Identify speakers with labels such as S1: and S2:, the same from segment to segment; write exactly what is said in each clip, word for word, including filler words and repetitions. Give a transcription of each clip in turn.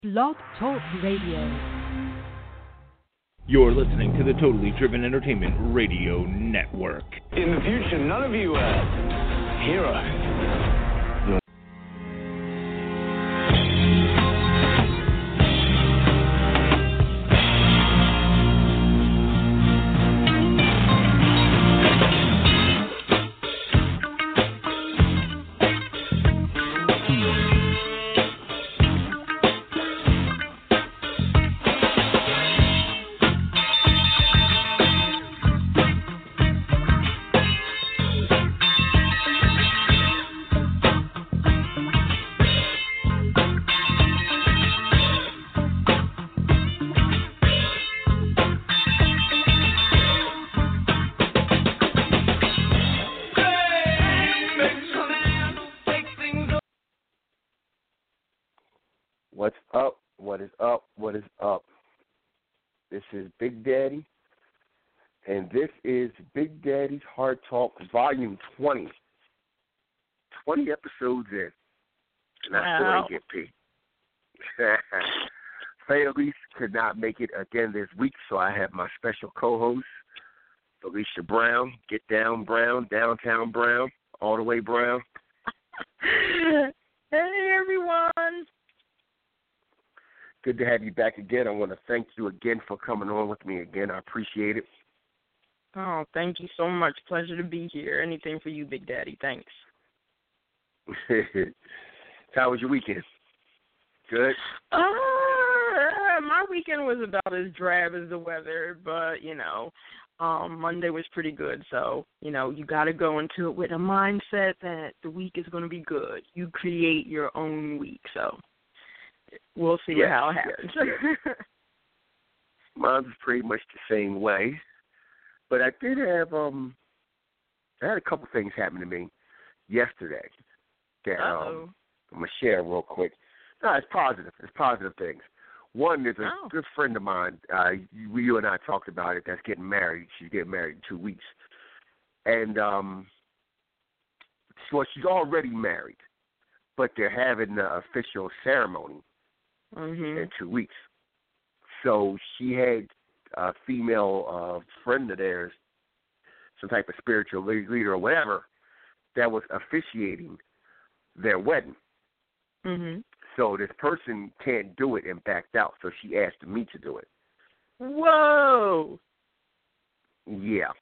S1: Blog Talk Radio.
S2: You're listening to the Totally Driven Entertainment Radio Network.
S3: In the future, none of you uh, heroes.
S4: What's up? What is up? What is up? This is Big Daddy, and this is Big Daddy's Hard Talk, Volume twenty. twenty episodes in, and I still ain't get paid. Felice could not make it again this week, so I have my special co-host, Felicia Brown. Get down, Brown, downtown Brown, all the way Brown.
S5: Hey, everyone.
S4: Good to have you back again. I want to thank you again for coming on with me again. I appreciate it.
S5: Oh, thank you so much. Pleasure to be here. Anything for you, Big Daddy. Thanks.
S4: How was your weekend? Good?
S5: Uh, my weekend was about as drab as the weather, but, you know, um, Monday was pretty good. So, you know, you got to go into it with a mindset that the week is going to be good. You create your own week, so. We'll see
S4: yes,
S5: how it happens.
S4: Yes, yes. Mine's pretty much the same way. But I did have um I had a couple things happen to me yesterday that um, I'm gonna share real quick. No, it's positive. It's positive things. One is a
S5: oh.
S4: good friend of mine, uh you, you and I talked about it, that's getting married. She's getting married in two weeks. And um so she's already married, but they're having the official ceremony.
S5: Mm-hmm.
S4: In two weeks. So she had a female uh, friend of theirs, some type of spiritual leader or whatever, that was officiating their wedding.
S5: Mm-hmm.
S4: So this person can't do it and backed out, so she asked me to do it.
S5: Whoa!
S4: Yeah.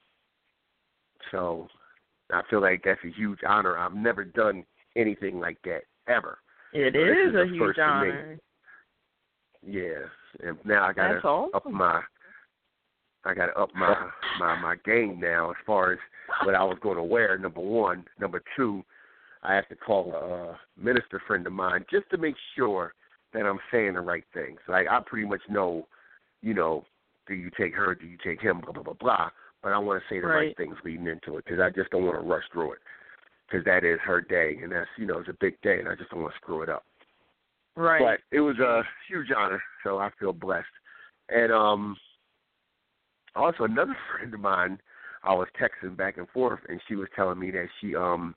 S4: So I feel like that's a huge honor. I've never done anything like that, ever.
S5: It
S4: so
S5: is,
S4: is
S5: a huge honor.
S4: Yeah, and now I gotta
S5: awesome.
S4: up my, I gotta up my, my my game now as far as what I was going to wear. Number one, number two, I have to call a minister friend of mine just to make sure that I'm saying the right things. Like I pretty much know, you know, do you take her, do you take him, blah blah blah blah. But I want to say the right, right things leading into it because I just don't want to rush through it because that is her day and that's you know it's a big day and I just don't want to screw it up.
S5: Right.
S4: But it was a huge honor, so I feel blessed. And um, also another friend of mine, I was texting back and forth, and she was telling me that she, um,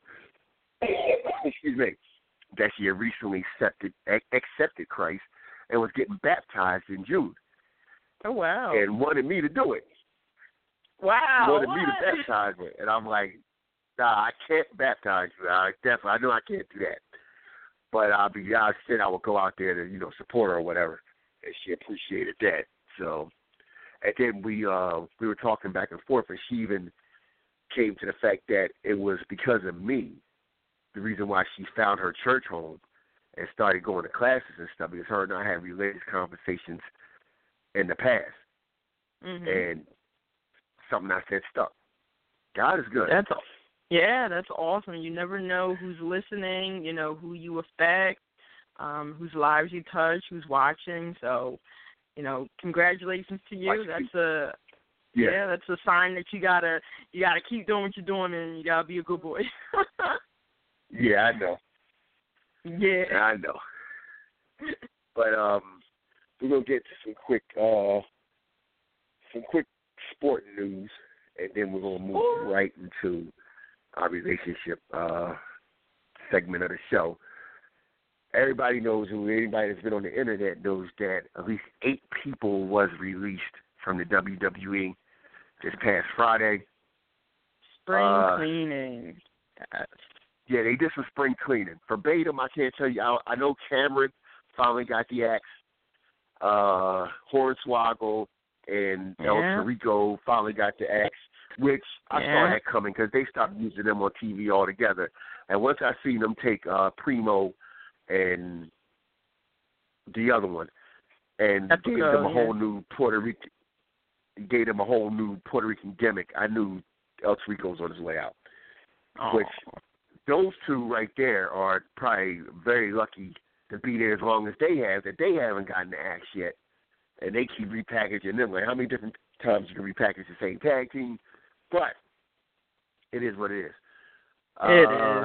S4: excuse me, that she had recently accepted accepted Christ and was getting baptized in June.
S5: Oh wow!
S4: And wanted me to do it.
S5: Wow!
S4: Wanted
S5: what?
S4: me to baptize her, and I'm like, nah, I can't baptize you. I definitely, I know I can't do that. But I'll be, I said I would go out there to, you know, support her or whatever, and she appreciated that. So, and then we, uh, we were talking back and forth, and she even came to the fact that it was because of me, the reason why she found her church home and started going to classes and stuff, because her and I had religious conversations in the past,
S5: mm-hmm.
S4: and something I said stuck. God is good.
S5: That's all. Yeah, that's awesome. You never know who's listening, you know, who you affect, um, whose lives you touch, who's watching. So, you know, congratulations to you. That's a yeah. yeah, that's a sign that you gotta you gotta keep doing what you're doing and you gotta be a good boy.
S4: Yeah, I know.
S5: Yeah.
S4: I know. But um we're gonna get to some quick uh some quick sport news and then we're gonna move Ooh. right into our relationship uh, segment of the show. everybody knows, and anybody that's been on the internet knows that at least eight people was released from the W W E this past Friday.
S5: Spring
S4: uh,
S5: cleaning. Yes.
S4: Yeah, they did some spring cleaning. Verbatim, I can't tell you. I, I know Cameron finally got the axe. Uh, Hornswoggle and
S5: Yeah.
S4: El Tarico finally got the axe, which I
S5: Yeah.
S4: saw that coming because they stopped using them on T V altogether. And once I seen them take uh, Primo and the other one and
S5: Epico,
S4: gave them a
S5: yeah.
S4: whole new Puerto Rican, gave them a whole new Puerto Rican gimmick, I knew El Tarico was on his way out.
S5: Oh.
S4: Which those two right there are probably very lucky to be there as long as they have, that they haven't gotten the axe yet. And they keep repackaging them. Like, how many different times you can repackage the same tag team? But it is what it is.
S5: It
S4: uh,
S5: is.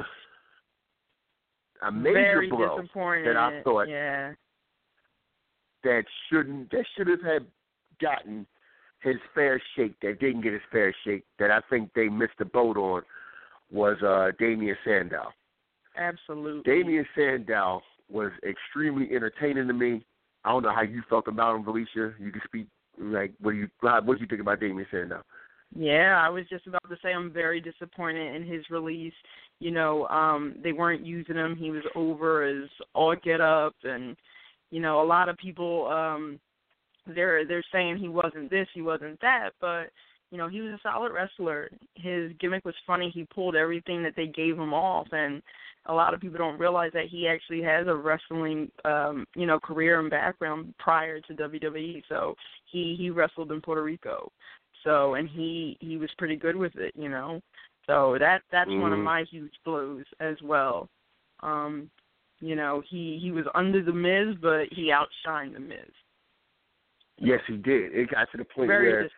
S4: A major
S5: Very
S4: blow
S5: disappointing.
S4: that I thought
S5: Yeah.
S4: that shouldn't, that should have had gotten his fair shake, that didn't get his fair shake, that I think they missed the boat on, was uh, Damien Sandow.
S5: Absolutely.
S4: Damien Sandow was extremely entertaining to me. I don't know how you felt about him, Felicia. You can speak. Like, what do you what do you think about Damien Sandow?
S5: Yeah, I was just about to say I'm very disappointed in his release. You know, um, they weren't using him. He was over as all get up, and you know, a lot of people um, they're they're saying he wasn't this, he wasn't that, but you know, he was a solid wrestler. His gimmick was funny. He pulled everything that they gave him off, and a lot of people don't realize that he actually has a wrestling, um, you know, career and background prior to W W E. So he, he wrestled in Puerto Rico. So, and he, he was pretty good with it, you know. So that that's mm-hmm. one of my huge blows as well. Um, you know, he, he was under the Miz, but he outshined the Miz.
S4: Yes, he did. It got to the point
S5: Very
S4: where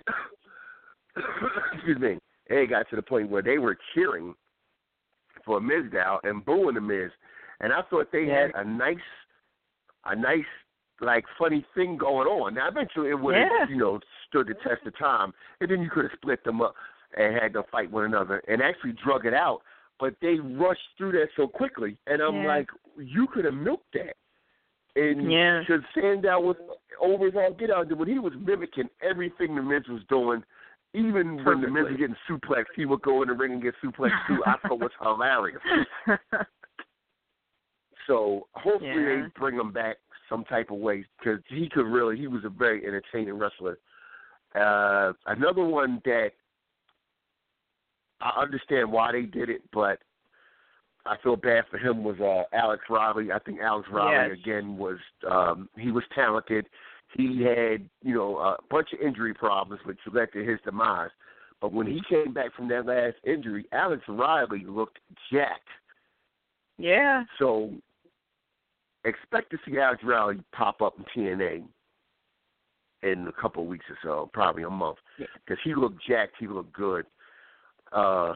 S4: excuse me. It got to the point where they were cheering for Mizdow and booing the Miz, and I thought they had a nice, a nice, like, funny thing going on. Now, eventually it would have,
S5: yeah.
S4: you know, stood the test of time, and then you could have split them up and had them fight one another and actually drug it out, but they rushed through that so quickly, and I'm
S5: yeah.
S4: like, you could have milked that. And
S5: yeah.
S4: because Sandow was over his all get out there, when he was mimicking everything the Miz was doing, even
S5: Perfectly.
S4: when the Miz was getting suplexed, he would go in the ring and get suplexed too. I thought it was hilarious. So hopefully
S5: yeah.
S4: they bring him back some type of way because he could really, he was a very entertaining wrestler. Uh, another one that I understand why they did it, but I feel bad for him was uh, Alex Riley. I think Alex Riley,
S5: yes.
S4: again, was um, he was talented. He had, you know, a bunch of injury problems, which led to his demise. But when he came back from that last injury, Alex Riley looked jacked.
S5: Yeah.
S4: So expect to see Alex Riley pop up in T N A in a couple of weeks or so, probably a month, because he looked jacked. He looked good. Uh,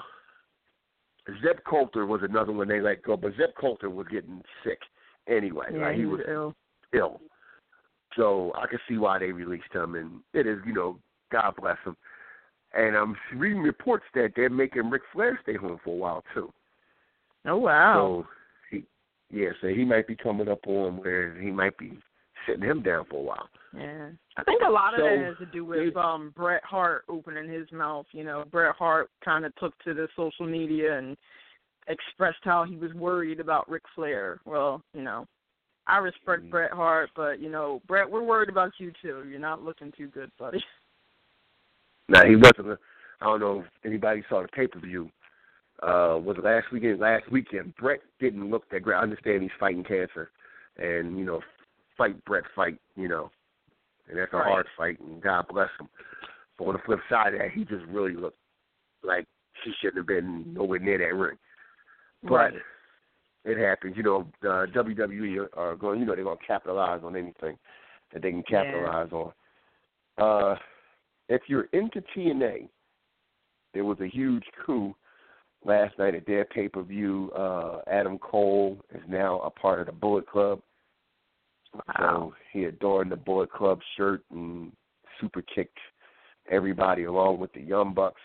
S4: Zeb Coulter was another one they let go, but Zeb Coulter was getting sick anyway.
S5: Yeah,
S4: like, he,
S5: he
S4: was
S5: was ill.
S4: ill. So I can see why they released him, and it is, you know, God bless him. And I'm reading reports that they're making Ric Flair stay home for a while, too.
S5: Oh, wow.
S4: So, he, yeah, so he might be coming up on where he might be sitting him down for a while.
S5: Yeah. I think a lot of
S4: so,
S5: that has to do with um, Bret Hart opening his mouth. You know, Bret Hart kind of took to the social media and expressed how he was worried about Ric Flair. Well, you know, I respect mm-hmm. Bret Hart, but, you know, Bret, we're worried about you, too. You're not looking too good, buddy.
S4: No, he wasn't. A, I don't know if anybody saw the pay-per-view. Uh, was it last weekend? Last weekend, Bret didn't look that great. I understand he's fighting cancer. And, you know, fight Bret, fight, you know. And that's a
S5: right.
S4: hard fight, and God bless him. But on the flip side of that, he just really looked like he shouldn't have been nowhere near that ring. But
S5: right.
S4: it happens. You know, uh, W W E are going, you know, they're going to capitalize on anything that they can capitalize
S5: yeah.
S4: on. Uh, if you're into T N A, there was a huge coup last night at their pay-per-view. Uh, Adam Cole is now a part of the Bullet Club.
S5: Wow.
S4: So he adorned the Bullet Club shirt and super kicked everybody along with the Young Bucks.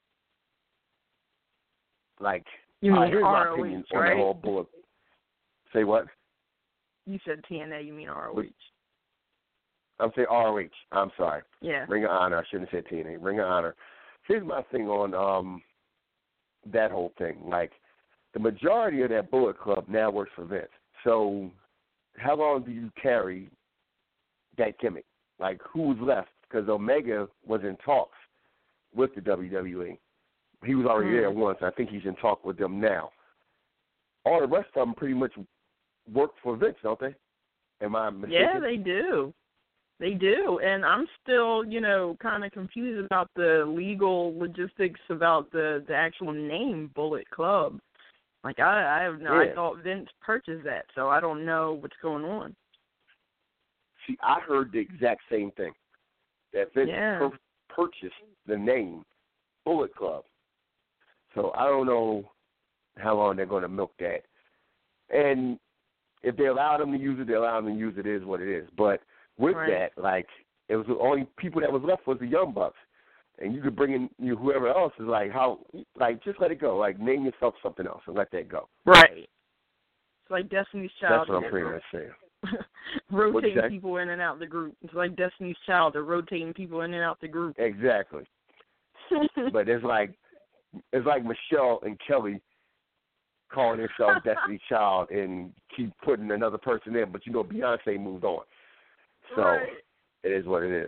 S4: Like,
S5: you mean
S4: uh, here's my
S5: R O H,
S4: opinion
S5: right?
S4: on the whole Bullet. Say what?
S5: You said T N A, you mean R O H.
S4: I'm saying R O H. I'm sorry.
S5: Yeah.
S4: Ring of Honor. I shouldn't have said T N A. Ring of Honor. Here's my thing on um that whole thing. Like, the majority of that Bullet Club now works for Vince. So how long do you carry that gimmick? Like, who's left? Because Omega was in talks with the W W E. He was already mm. there once. I think he's in talk with them now. All the rest of them pretty much work for Vince, don't they? Am I mistaken?
S5: Yeah, they do. They do. And I'm still, you know, kind of confused about the legal logistics about the, the actual name Bullet Club. Like, I, I have no, yeah. I thought Vince purchased that, so I don't know what's going on.
S4: See, I heard the exact same thing, that Vince
S5: yeah.
S4: pur- purchased the name Bullet Club. So I don't know how long they're going to milk that. And if they allow them to use it, they allow them to use it. It is what it is. But with
S5: right.
S4: that, like, it was the only people that was left was the Young Bucks. And you could bring in you know, whoever else is like, how, like, just let it go. Like, name yourself something else and let that go.
S5: Right. It's like Destiny's Child.
S4: That's what I'm pretty much saying.
S5: Rotating people in and out the group. It's like Destiny's Child. They're rotating people in and out the group.
S4: Exactly. But it's like, it's like Michelle and Kelly calling themselves Destiny's Child and keep putting another person in, but you know Beyonce moved on. So
S5: right.
S4: it is what it is.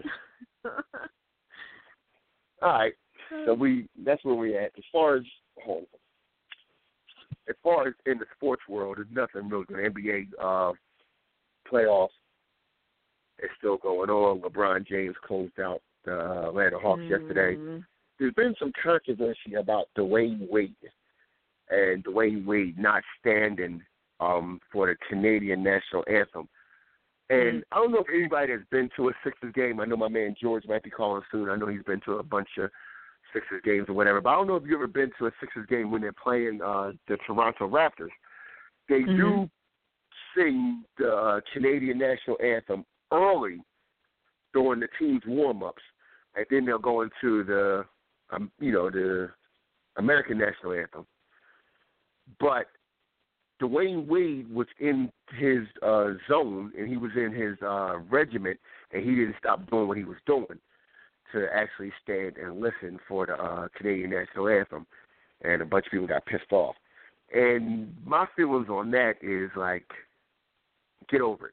S4: All right. So we that's where we're at. As far as hold on. As far as in the sports world, there's nothing really good. N B A uh, playoffs is still going on. LeBron James closed out the uh, Atlanta Hawks mm. yesterday. There's been some controversy about Dwayne Wade and Dwayne Wade not standing um, for the Canadian national anthem. And I don't know if anybody has been to a Sixers game. I know my man George might be calling soon. I know he's been to a bunch of Sixers games or whatever. But I don't know if you've ever been to a Sixers game when they're playing uh, the Toronto Raptors. They mm-hmm. do sing the uh, Canadian national anthem early during the team's warm-ups. And then they'll go into the, um, you know, the American national anthem. But Dwayne Wade was in his uh, zone, and he was in his uh, regiment, and he didn't stop doing what he was doing to actually stand and listen for the uh, Canadian national anthem, and a bunch of people got pissed off. And my feelings on that is, like, get over it.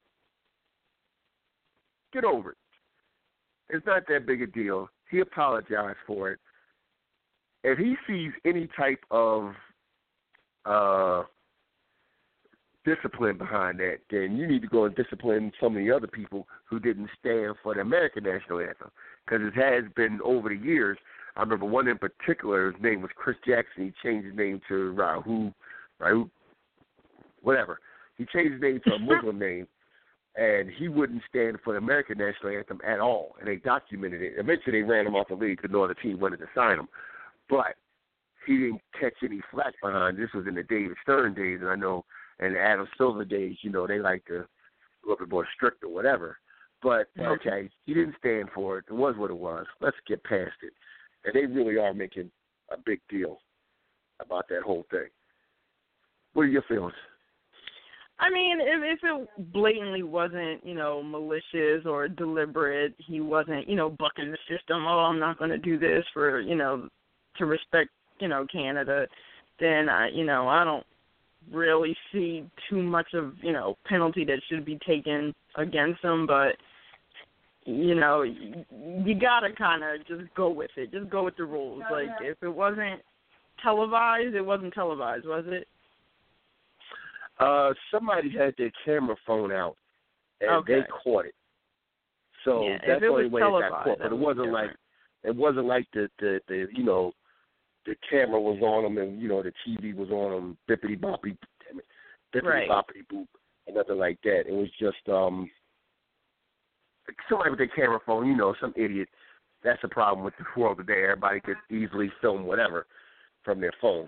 S4: Get over it. It's not that big a deal. He apologized for it. If he sees any type of uh, discipline behind that, then you need to go and discipline some of the other people who didn't stand for the American national anthem. Because it has been over the years. I remember one in particular, his name was Chris Jackson. He changed his name to Rahu, Rahu, whatever. He changed his name to a Muslim name, and he wouldn't stand for the American national anthem at all. And they documented it. Eventually, they ran him off the league because no other team wanted to sign him. But he didn't catch any flack behind. This was in the David Stern days, and I know in the Adam Silver days, you know, they like to a little bit more strict or whatever. But, okay, he didn't stand for it. It was what it was. Let's get past it. And they really are making a big deal about that whole thing. What are your feelings?
S5: I mean, if, if it blatantly wasn't, you know, malicious or deliberate, he wasn't, you know, bucking the system, oh, I'm not going to do this for, you know, to respect, you know, Canada, then, I, you know, I don't really see too much of, you know, penalty that should be taken against him. But, you know, you, you got to kind of just go with it. Just go with the rules. Like, if it wasn't televised, it wasn't televised, was it?
S4: Uh, somebody had their camera phone out, and
S5: okay.
S4: they caught it. So
S5: yeah,
S4: that's the only way it got caught. But it wasn't
S5: different.
S4: like it wasn't like the, the the you know the camera was on them and you know the T V was on them, bippity boppity, damn it, bippity
S5: right.
S4: boppity boop, and nothing like that. It was just um somebody with their camera phone, you know, some idiot. That's the problem with the world today. Everybody could easily film whatever from their phone.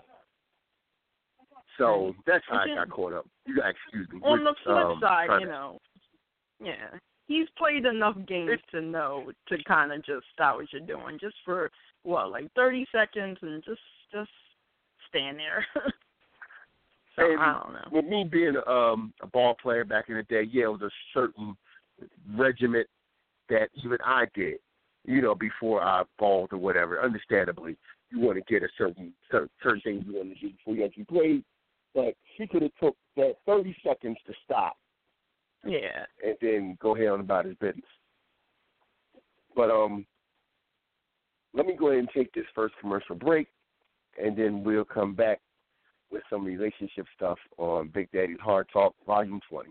S4: So that's how I got caught up. You got excuse me.
S5: On the flip
S4: um,
S5: side, you know, yeah, he's played enough games to know to kind of just stop what you're doing, just for what, like thirty seconds, and just just stand there. So
S4: and
S5: I don't know.
S4: With me being um, a ball player back in the day, yeah, it was a certain regiment that even I did, you know, before I balled or whatever. Understandably, you want to get a certain certain, certain things you want to do before you actually played. But she could have took that thirty seconds to stop.
S5: Yeah.
S4: And then go ahead on about his business. But um, let me go ahead and take this first commercial break, and then we'll come back with some relationship stuff on Big Daddy's Hard Talk, Volume twenty.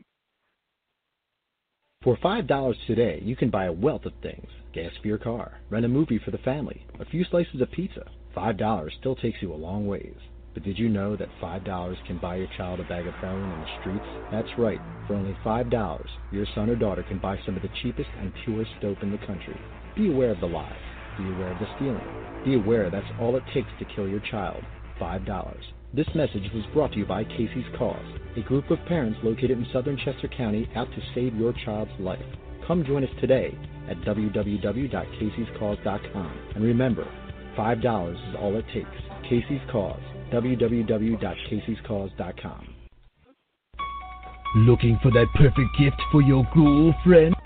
S6: For five dollars today, you can buy a wealth of things. Gas for your car, rent a movie for the family, a few slices of pizza. five dollars still takes you a long ways. But did you know that five dollars can buy your child a bag of heroin in the streets? That's right. For only five dollars, your son or daughter can buy some of the cheapest and purest dope in the country. Be aware of the lies. Be aware of the stealing. Be aware that's all it takes to kill your child. five dollars. This message was brought to you by Casey's Cause, a group of parents located in southern Chester County out to save your child's life. Come join us today at w w w dot caseys cause dot com. And remember, five dollars is all it takes. Casey's Cause. w w w dot caseys cause dot com.
S7: Looking for that perfect gift for your girlfriend?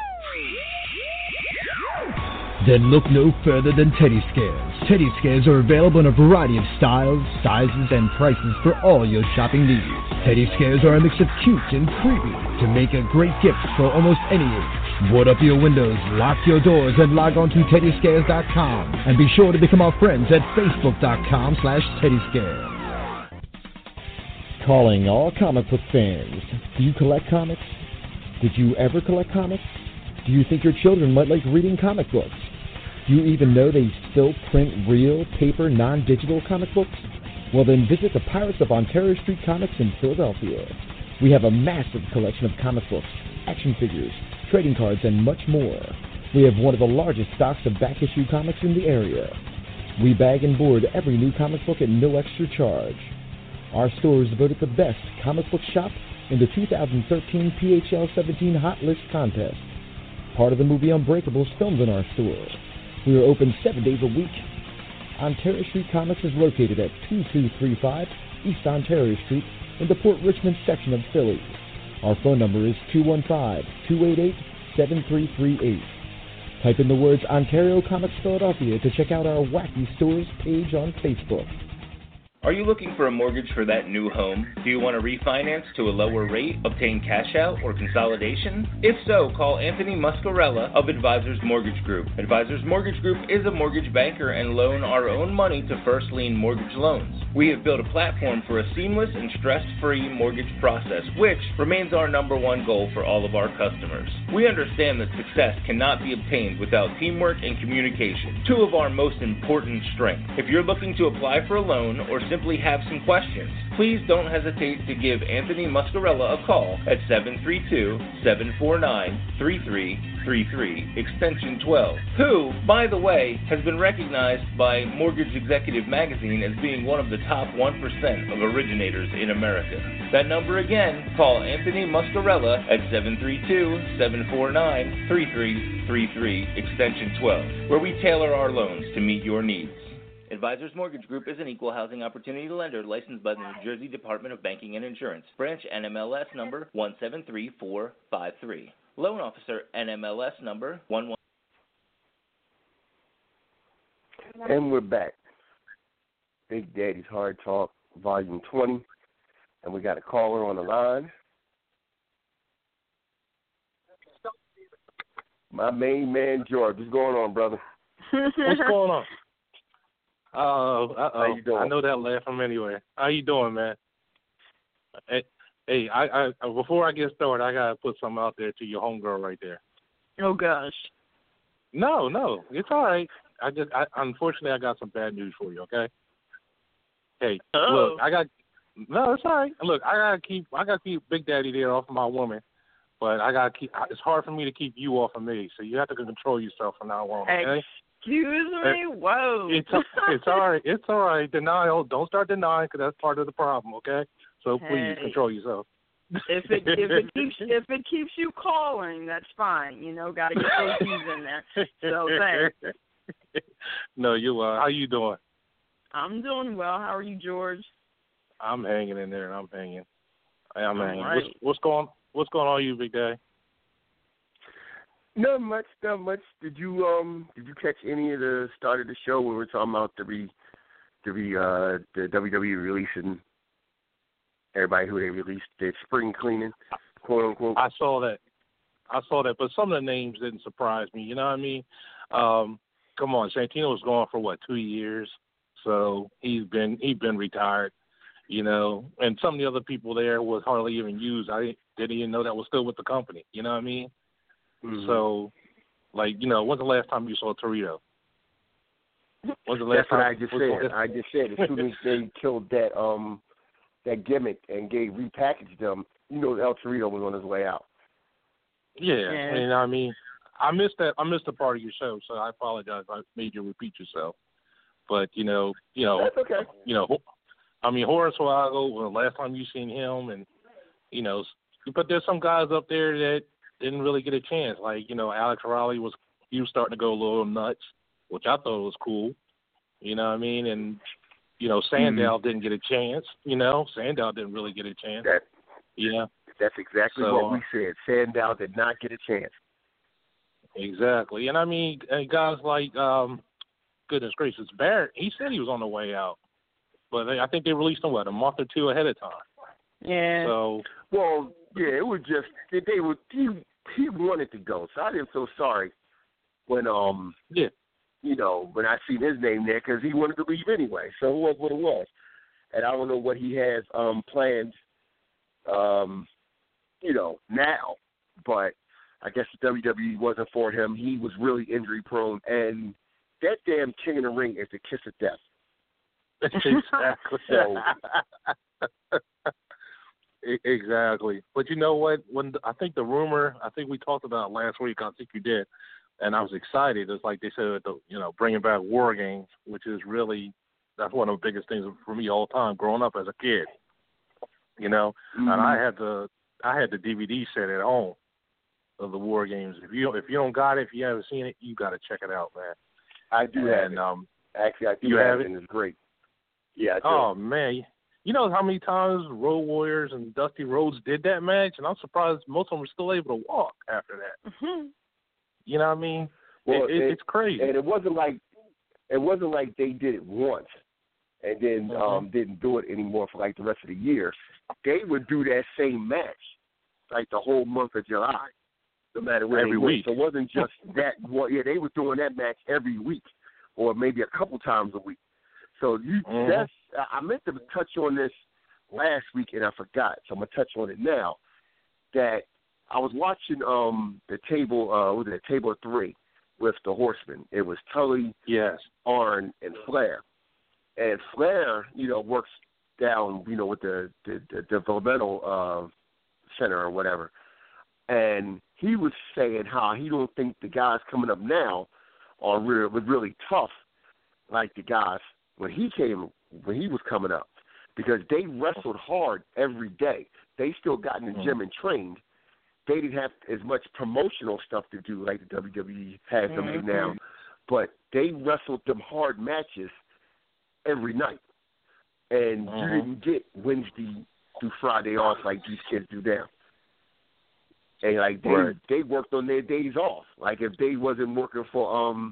S7: Then look no further than Teddy Scares. Teddy Scares are available in a variety of styles, sizes, and prices for all your shopping needs. Teddy Scares are a mix of cute and creepy to make a great gift for almost any age. Board up your windows, lock your doors, and log on to teddy scares dot com. And be sure to become our friends at facebook dot com slash teddy scares.
S8: Calling all comic book fans. Do you collect comics? Did you ever collect comics? Do you think your children might like reading comic books? Do you even know they still print real, paper, non-digital comic books? Well, then visit the Pirates of Ontario Street Comics in Philadelphia. We have a massive collection of comic books, action figures, trading cards, and much more. We have one of the largest stocks of back-issue comics in the area. We bag and board every new comic book at no extra charge. Our store is voted the best comic book shop in the two thousand thirteen P H L seventeen Hot List Contest. Part of the movie Unbreakable is filmed in our store. We are open seven days a week. Ontario Street Comics is located at two two three five East Ontario Street in the Port Richmond section of Philly. Our phone number is two one five, two eight eight, seven three three eight. Type in the words Ontario Comics Philadelphia to check out our Wacky Stores page on Facebook.
S2: Are you looking for a mortgage for that new home? Do you want to refinance to a lower rate, obtain cash out, or consolidation? If so, call Anthony Muscarella of Advisors Mortgage Group. Advisors Mortgage Group is a mortgage banker and loan our own money to first lien mortgage loans. We have built a platform for a seamless and stress-free mortgage process, which remains our number one goal for all of our customers. We understand that success cannot be obtained without teamwork and communication, two of our most important strengths. If you're looking to apply for a loan or simply have some questions, please don't hesitate to give Anthony Muscarella a call at seven three two, seven four nine, three three three three, extension twelve, who, by the way, has been recognized by Mortgage Executive Magazine as being one of the top one percent of originators in America. That number again, call Anthony Muscarella at seven three two, seven four nine, three three three three, extension twelve, where we tailor our loans to meet your needs. Advisors Mortgage Group is an equal housing opportunity lender licensed by the New Jersey Department of Banking and Insurance. Branch N M L S number one seven three four five three. Loan Officer N M L S number one one.
S4: And we're back. Big Daddy's Hard Talk, Volume twenty. And we got a caller on the line. My main man, George. What's going on, brother?
S9: What's going on? Uh, uh-oh.
S4: How you doing?
S9: I know that laugh from anywhere. How you doing, man? Hey, hey I, I, before I get started, I got to put something out there to your homegirl right there.
S5: Oh, gosh.
S9: No, no, it's all right. I just, I, unfortunately, I got some bad news for you, okay? Hey,
S5: oh.
S9: look, I got, no, it's all right. Look, I got to keep, I got to keep Big Daddy there off of my woman, but I got to keep, it's hard for me to keep you off of me, so you have to control yourself from now on, okay?
S5: Excuse me? Whoa.
S9: It's, it's all right. It's all right. Denial. Don't start denying because that's part of the problem, okay? So please
S5: hey,
S9: control yourself.
S5: If it if it keeps if it keeps you calling, that's fine. You know, got to get those keys in there. So thanks.
S9: No, you are. Uh, how you doing?
S5: I'm doing well. How are you, George?
S9: I'm hanging in there. I'm hanging. Yeah, man.
S5: Right.
S9: What's, what's going What's going on, you Big Daddy?
S4: Not much, not much. Did you um did you catch any of the start of the show when we were talking about the re the re uh the W W E releasing everybody who they released their spring cleaning, quote unquote?
S9: I saw that. I saw that, but some of the names didn't surprise me. You know what I mean? Um, come on, Santino was gone for what two years, so he's been he's been retired. You know, and some of the other people there was hardly even used. I didn't even know that was still with the company. You know what I mean?
S4: Mm-hmm.
S9: So, like, you know, when's the last time you saw Torito? When's the last
S4: That's
S9: time?
S4: what I just said. I just said as soon as they killed that um that gimmick and gave repackaged them, you know, El Torito was on his way out.
S9: Yeah,
S5: Yeah.
S9: and I mean, I missed that. I missed a part of your show, so I apologize. I made you repeat yourself. But you know, you know,
S4: That's okay.
S9: You know, I mean, Horace Wago. Well, the last time you seen him, and you know, but there's some guys up there that didn't really get a chance. Like, you know, Alex Riley was he was starting to go a little nuts, which I thought was cool. You know what I mean? And you know, Sandow mm-hmm. didn't get a chance. You know, Sandow didn't really get a chance.
S4: That,
S9: yeah.
S4: That's exactly
S9: so,
S4: what we said. Sandow did not get a chance.
S9: Exactly. And I mean, and guys like, um, goodness gracious, Barrett, he said he was on the way out. But they, I think they released him, what, a month or two ahead of time.
S5: Yeah.
S9: So.
S4: Well, yeah, it was just, they were, he, he wanted to go. So I didn't feel sorry when, um,
S9: yeah.
S4: you know, when I seen his name there because he wanted to leave anyway. So it was what it was. And I don't know what he has um, planned, um, you know, now, but I guess the W W E wasn't for him. He was really injury prone, and that damn King of the Ring is the kiss of death.
S9: Exactly.
S4: So,
S9: exactly. But you know what? When the, I think the rumor, I think we talked about it last week. I think you did, and I was excited. It's like they said, the, you know, bringing back War Games, which is really that's one of the biggest things for me all the time, growing up as a kid. You know,
S4: mm-hmm.
S9: and I had the I had the D V D set at home of the War Games. If you if you don't got it, if you haven't seen it, you got to check it out, man.
S4: I do
S9: and,
S4: have it.
S9: Um,
S4: Actually, I do
S9: you
S4: have,
S9: have
S4: it, and it's great. Yeah. I do.
S9: Oh man, you know how many times Road Warriors and Dusty Rhodes did that match, and I'm surprised most of them were still able to walk after that.
S5: Mm-hmm.
S9: You know what I mean?
S4: Well,
S9: it, it,
S4: it,
S9: it's crazy.
S4: And it wasn't like it wasn't like they did it once and then
S9: mm-hmm.
S4: um, didn't do it anymore for like the rest of the year. They would do that same match like the whole month of July, no matter where
S9: every
S4: they
S9: week.
S4: went. So it wasn't just that one. Yeah, they were doing that match every week, or maybe a couple times a week. So you,
S9: mm-hmm.
S4: that's I meant to touch on this last week and I forgot, so I'm gonna touch on it now. That I was watching um the table, uh, what was it, table three with the Horsemen. It was Tully,
S9: yes,
S4: Arn, and Flair. And Flair, you know, works down, you know, with the the, the developmental uh, center or whatever. And he was saying how he don't think the guys coming up now are real, was really tough like the guys when he came when he was coming up, because they wrestled hard every day. They still got in the gym and trained. They didn't have as much promotional stuff to do like the W W E has them
S5: mm-hmm.
S4: now, but they wrestled them hard matches every night, and
S9: mm-hmm.
S4: you didn't get Wednesday through Friday off like these kids do now. And like they
S9: right.
S4: they worked on their days off. Like if they wasn't working for um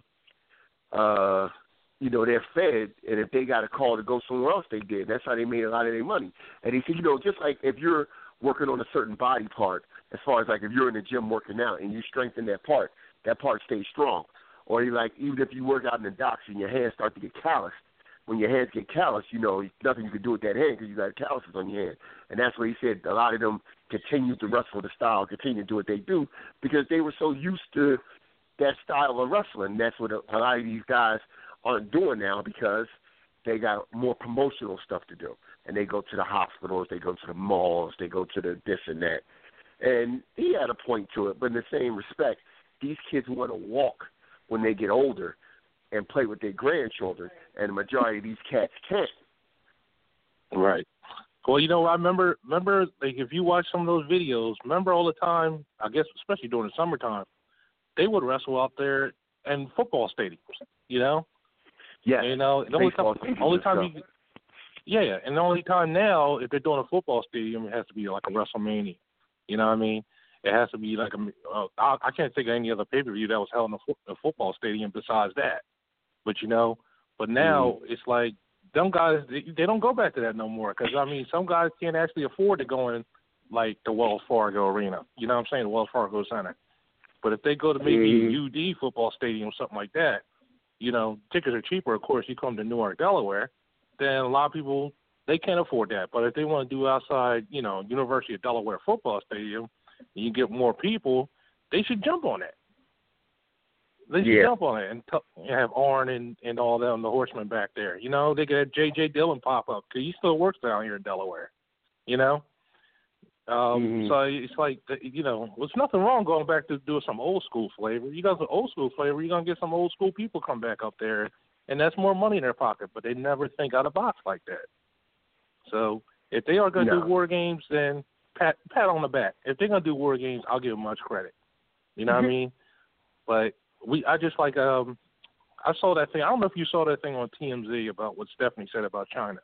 S4: uh you know, they're fed, and if they got a call to go somewhere else, they did. That's how they made a lot of their money. And he said, you know, just like if you're working on a certain body part, as far as like if you're in the gym working out and you strengthen that part, that part stays strong. Or you like even if you work out in the docks and your hands start to get calloused, when your hands get calloused, you know, nothing you can do with that hand because you got calluses on your hand. And that's what he said. A lot of them continue to wrestle the style, continue to do what they do because they were so used to that style of wrestling. That's what a, a lot of these guys aren't doing now because they got more promotional stuff to do. And they go to the hospitals, they go to the malls, they go to the this and that. And he had a point to it, but in the same respect, these kids want to walk when they get older and play with their grandchildren, and the majority of these cats can't.
S9: Right. Well, you know, I remember, remember, like if you watch some of those videos, remember all the time, I guess especially during the summertime, they would wrestle out there in football stadiums, you know?
S4: Yeah.
S9: You know, the only time, only time you, Yeah, and the only time now, if they're doing a football stadium, it has to be like a WrestleMania. You know what I mean? It has to be like a. Uh, I, I can't think of any other pay per view that was held in a, fo- a football stadium besides that. But you know, but now mm. it's like them guys. They, they don't go back to that no more because I mean, some guys can't actually afford to go in like the Wells Fargo Arena. You know what I'm saying? The Wells Fargo Center. But if they go to maybe mm. U D football stadium, something like that, you know, tickets are cheaper. Of course, you come to Newark, Delaware, then a lot of people they can't afford that. But if they want to do outside, you know, University of Delaware football stadium, and you get more people, they should jump on it. They should
S4: yeah.
S9: jump on it and, t- and have Arn and, and all them, the horsemen back there. You know, they could have J J Dillon pop up because he still works down here in Delaware. You know, um,
S4: mm-hmm.
S9: so it's like you know, there's nothing wrong going back to do some old school flavor. You got some old school flavor, you're gonna get some old school people come back up there, and that's more money in their pocket. But they never think out of the box like that. So if they are gonna
S4: no.
S9: do war games, then pat pat on the back. If they're gonna do war games, I'll give them much credit. You know mm-hmm. what I mean? But we, I just like um, I saw that thing. I don't know if you saw that thing on T M Z about what Stephanie said about China.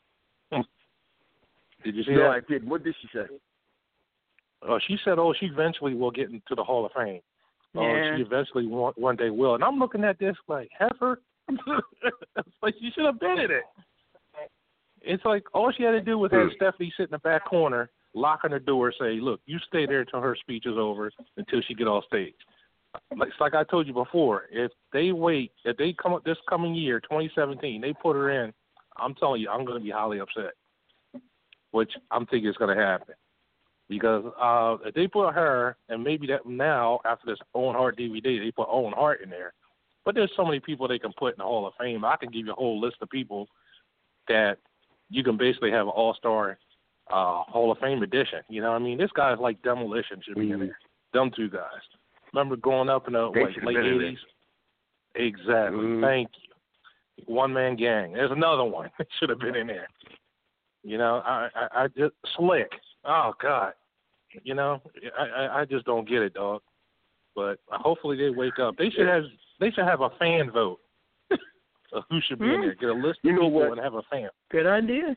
S9: Did you see
S4: no,
S9: that?
S4: No, I did. What did she say?
S9: Uh, she said, "Oh, she eventually will get into the Hall of Fame. Oh,
S5: yeah.
S9: she eventually one, one day will." And I'm looking at this like, heifer. It's like she should have been in it. It's like all she had to do was have Stephanie sit in the back corner, lock on the door, say, "Look, you stay there until her speech is over, until she get off stage." It's like I told you before. If they wait, if they come up this coming year, twenty seventeen, they put her in. I'm telling you, I'm going to be highly upset. Which I'm thinking is going to happen. Because uh, if they put her, and maybe that now, after this Owen Hart D V D, they put Owen Hart in there. But there's so many people they can put in the Hall of Fame. I can give you a whole list of people that you can basically have an all-star uh, Hall of Fame edition. You know what I mean? This guy's like Demolition should be mm-hmm. in there. Them two guys. Remember growing up in the like, late eighties? Exactly. Mm-hmm. Thank you. One-man gang. There's another one that should have been in there. You know, I, I, I just Slick. Oh God, you know, I, I just don't get it, dog. But hopefully they wake up. They should have, they should have a fan vote of who should be mm. in there. Get a list of
S4: you know
S9: people
S4: what?
S9: and have a fan.
S5: Good idea.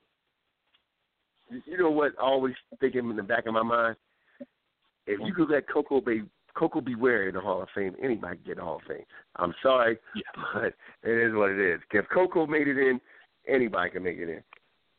S4: You know what? Always thinking in the back of my mind, if you could let Coco be Coco Beware in the Hall of Fame, anybody can get the Hall of Fame. I'm sorry,
S9: yeah.
S4: but it is what it is. If Coco made it in, anybody can make it in.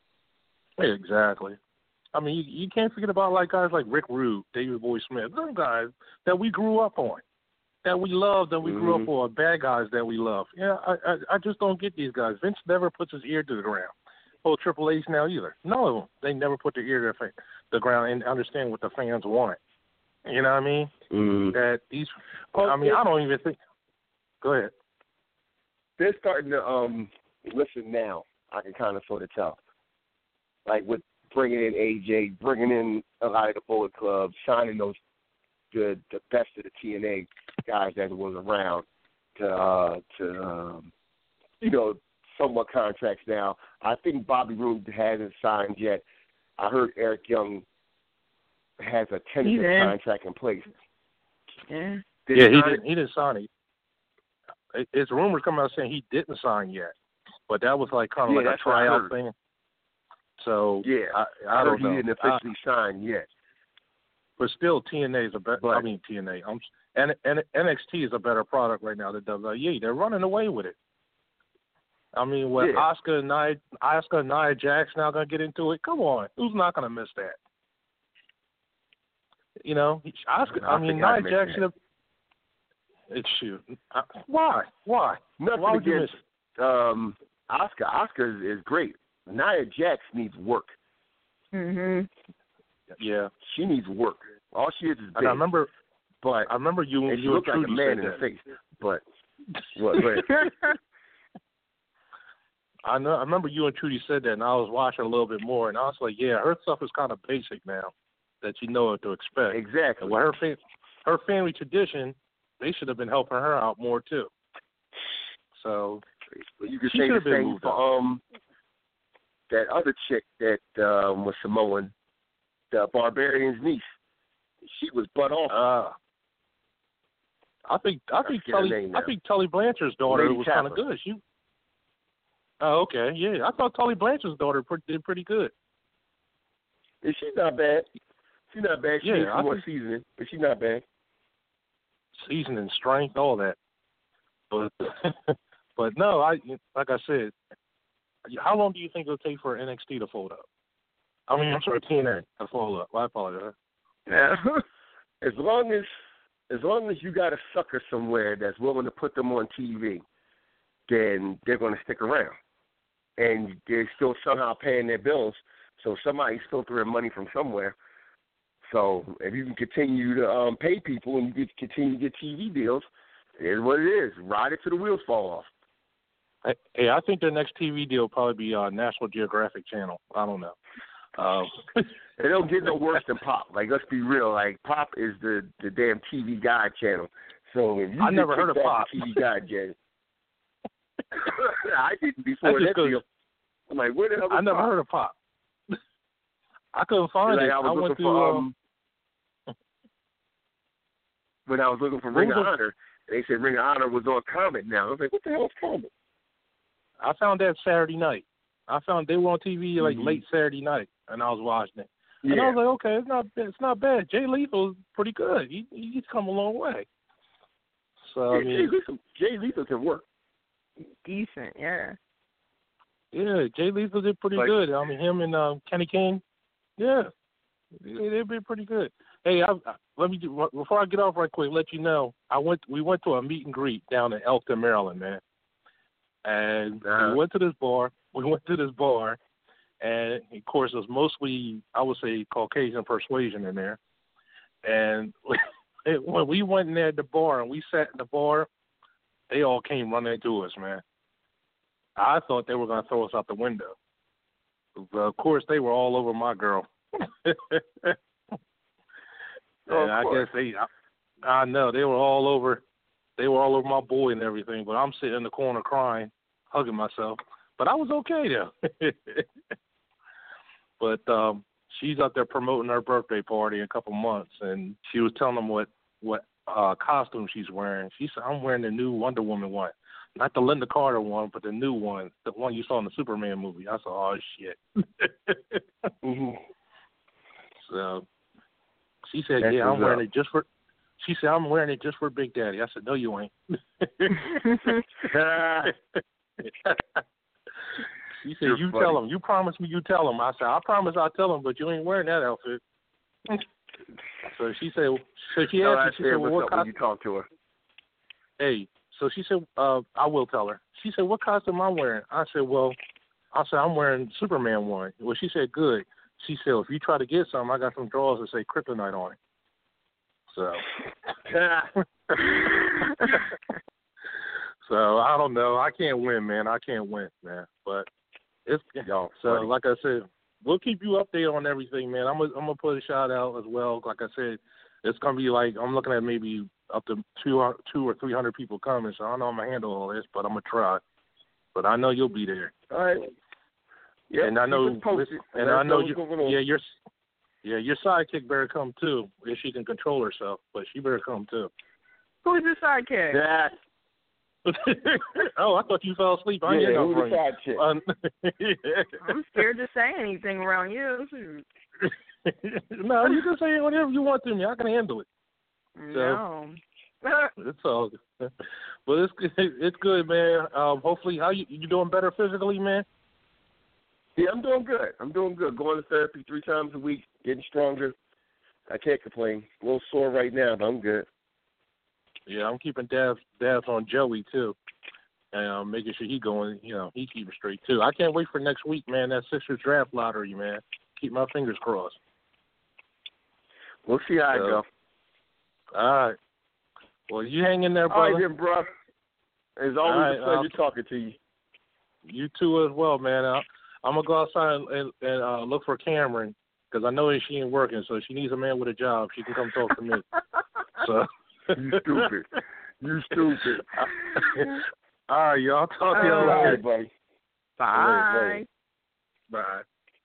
S9: Exactly. I mean, you, you can't forget about like guys like Rick Rude, David Boy Smith, those guys that we grew up on, that we loved, that we mm-hmm. grew up on, bad guys that we love. Yeah, I, I I just don't get these guys. Vince never puts his ear to the ground. Oh, Triple H now either. None of them. They never put their ear to the ground and understand what the fans want. You know what I mean?
S4: Mm-hmm.
S9: That these. I mean, I don't even think. Go ahead.
S4: They're starting to um listen now. I can kind of sort of tell. Like with bringing in A J, bringing in a lot of the Bullet Club, signing those the the best of the T N A guys that was around to uh, to um, you know somewhat contracts now. I think Bobby Roode hasn't signed yet. I heard Eric Young has a tentative contract in place.
S5: Yeah,
S9: Did yeah, he, he didn't. He didn't sign it. It's rumors coming out saying he didn't sign yet, but that was like kind of
S4: yeah,
S9: like a tryout thing. So
S4: yeah,
S9: I, I don't
S4: he
S9: know.
S4: didn't officially I, sign yet.
S9: But still, T N A is a better. I mean, T N A. Um, and, and N X T is a better product right now than W W E. They're running away with it. I mean, with
S4: yeah.
S9: Oscar and Nia, Oscar and Nia Jax now going to get into it. Come on, who's not going to miss that? You know, Oscar. I, I mean, Nia Jax should have. It's shoot. Uh, why? Why?
S4: Nothing
S9: why would you
S4: against
S9: miss it?
S4: um, Oscar. Oscar is, is great. Nia Jax needs work.
S5: Mhm.
S9: Yeah,
S4: she needs work. All she is is big.
S9: And I remember,
S4: but
S9: I remember you.
S4: And she
S9: you
S4: looked like a man in
S9: that.
S4: the face. But what?
S9: I know. I remember you and Trudy said that, and I was watching a little bit more, and I was like, "Yeah, her stuff is kind of basic now, that you know what to expect."
S4: Exactly.
S9: And with her fam- her family tradition, they should have been helping her out more too. So
S4: well, you could
S9: she
S4: say the
S9: been
S4: same for um that other chick that um, was Samoan, the Barbarian's niece. She was butt off.
S9: Uh, I think I think Tully I think Tully Blanchard's daughter
S4: Lady
S9: was
S4: Tapper.
S9: kind of good. She Oh, okay. Yeah, I thought Tully Blanchard's daughter did pretty good.
S4: Yeah, she's not bad. She's not bad. She
S9: yeah,
S4: needs some
S9: I
S4: more
S9: think
S4: seasoning, but she's not bad.
S9: Seasoning, strength, all that. But but no, I like I said, how long do you think it'll take for N X T to fold up? I mean, I'm sorry, T N A to fold up. I apologize.
S4: Yeah. As long as as long as you got a sucker somewhere that's willing to put them on T V, then they're going to stick around, and they're still somehow paying their bills. So somebody's filtering money from somewhere. So if you can continue to um, pay people and you can continue to get T V deals, it is what it is. Ride it till the wheels fall off.
S9: Hey, I think their next T V deal will probably be uh, National Geographic Channel. I don't know. Um,
S4: it don't get no worse than Pop. Like, let's be real. Like, Pop is the, the damn T V Guide channel. So if you
S9: I never heard of Pop.
S4: T V Guide channel. I didn't before that deal. I'm like, where the hell is
S9: I never
S4: Pop?
S9: heard of Pop. I couldn't find
S4: like
S9: it.
S4: I, was
S9: I went
S4: looking
S9: to
S4: for,
S9: um,
S4: um, when I was looking for Ring of Honor, they said Ring of Honor was on Comet now. I was like, what the hell is Comet?
S9: I found that Saturday night. I found they were on T V like
S4: mm-hmm.
S9: late Saturday night, and I was watching it.
S4: Yeah.
S9: And I was like, okay, it's not it's not bad. Jay Lethal's pretty good. He he's come a long way. So
S4: yeah,
S9: I mean,
S4: Jay Lethal, Jay Lethal can work.
S5: Decent, yeah.
S9: Yeah, Jay Lethal did pretty
S4: like,
S9: good. I mean, him and um, Kenny King, yeah, they they've been pretty good. Hey, I, I, let me do, before I get off right quick, let you know I went we went to a meet and greet down in Elkton, Maryland, man. And
S4: uh-huh.
S9: we went to this bar. We went to this bar, and of course, it was mostly, I would say, Caucasian persuasion in there. And when we went in there at the bar and we sat in the bar, they all came running to us, man. I thought they were going to throw us out the window. But of course, they were all over my girl. and
S4: oh,
S9: I guess they, I, I know, they were all over. They were all over my boy and everything, but I'm sitting in the corner crying, hugging myself. But I was okay though. But um, she's out there promoting her birthday party in a couple months, and she was telling them what what uh, costume she's wearing. She said, "I'm wearing the new Wonder Woman one, not the Linda Carter one, but the new one, the one you saw in the Superman movie." I said, "Oh shit."
S4: mm-hmm.
S9: So she said,
S4: That's
S9: "Yeah, I'm wearing
S4: up.
S9: it just for." She said, "I'm wearing it just for Big Daddy." I said, "No, you ain't." She said,
S4: You're
S9: "You
S4: funny.
S9: tell him. You promised me you tell him." I said, "I promise I'll tell him, but you ain't wearing that outfit." So she said, so she
S4: no,
S9: asked me, she said, well, what
S4: when
S9: costume?
S4: you talk to her?
S9: Hey, so she said, uh, I will tell her. She said, what costume I'm wearing? I said, well, I said, I'm wearing Superman one. Well, she said, good. She said, if you try to get some, I got some drawers that say Kryptonite on it. So, so I don't know. I can't win, man. I can't win, man. But it's
S4: Yo,
S9: so,
S4: funny.
S9: like I said, we'll keep you updated on everything, man. I'm gonna, I'm gonna put a shout out as well. Like I said, it's gonna be like I'm looking at maybe up to two, two or three hundred people coming. So I don't know I'm gonna handle all this, but I'm gonna try. But I know you'll be there.
S4: All right. Yeah.
S9: And I know,
S4: posted,
S9: and I know you. Yeah, your, yeah, your sidekick better come too if she can control herself. But she better come too.
S5: Who's your sidekick?
S4: Yeah.
S9: Oh, I thought you fell asleep. I
S4: yeah,
S9: ain't
S4: who's
S9: no
S4: the side chick?
S9: um,
S5: I'm scared to say anything around you.
S9: No, you can say whatever you want to me. I can handle it.
S5: No.
S9: So, it's all good. But it's it's good, man. Um, hopefully, how you you doing better physically, man?
S4: Yeah, I'm doing good. I'm doing good. Going to therapy three times a week, getting stronger. I can't complain. A little sore right now, but I'm good.
S9: Yeah, I'm keeping Dabs Dabs on Joey too, and um, making sure he going. You know, he keeping straight too. I can't wait for next week, man. That Sixers draft lottery, man. Keep my fingers crossed.
S4: We'll see how
S9: so,
S4: it goes.
S9: All right. Well, you hang in there, brother.
S4: All right, then, bro. It's always
S9: right,
S4: a pleasure
S9: um,
S4: talking to you.
S9: You too as well, man. I, I'm gonna go outside and, and, and uh, look for Cameron because I know that she ain't working, so she needs a man with a job. She can come talk to me. So.
S4: You stupid. You stupid.
S9: All right, y'all. Talk to
S4: All
S9: y'all
S4: right,
S9: later.
S4: buddy.
S5: Bye.
S9: Bye.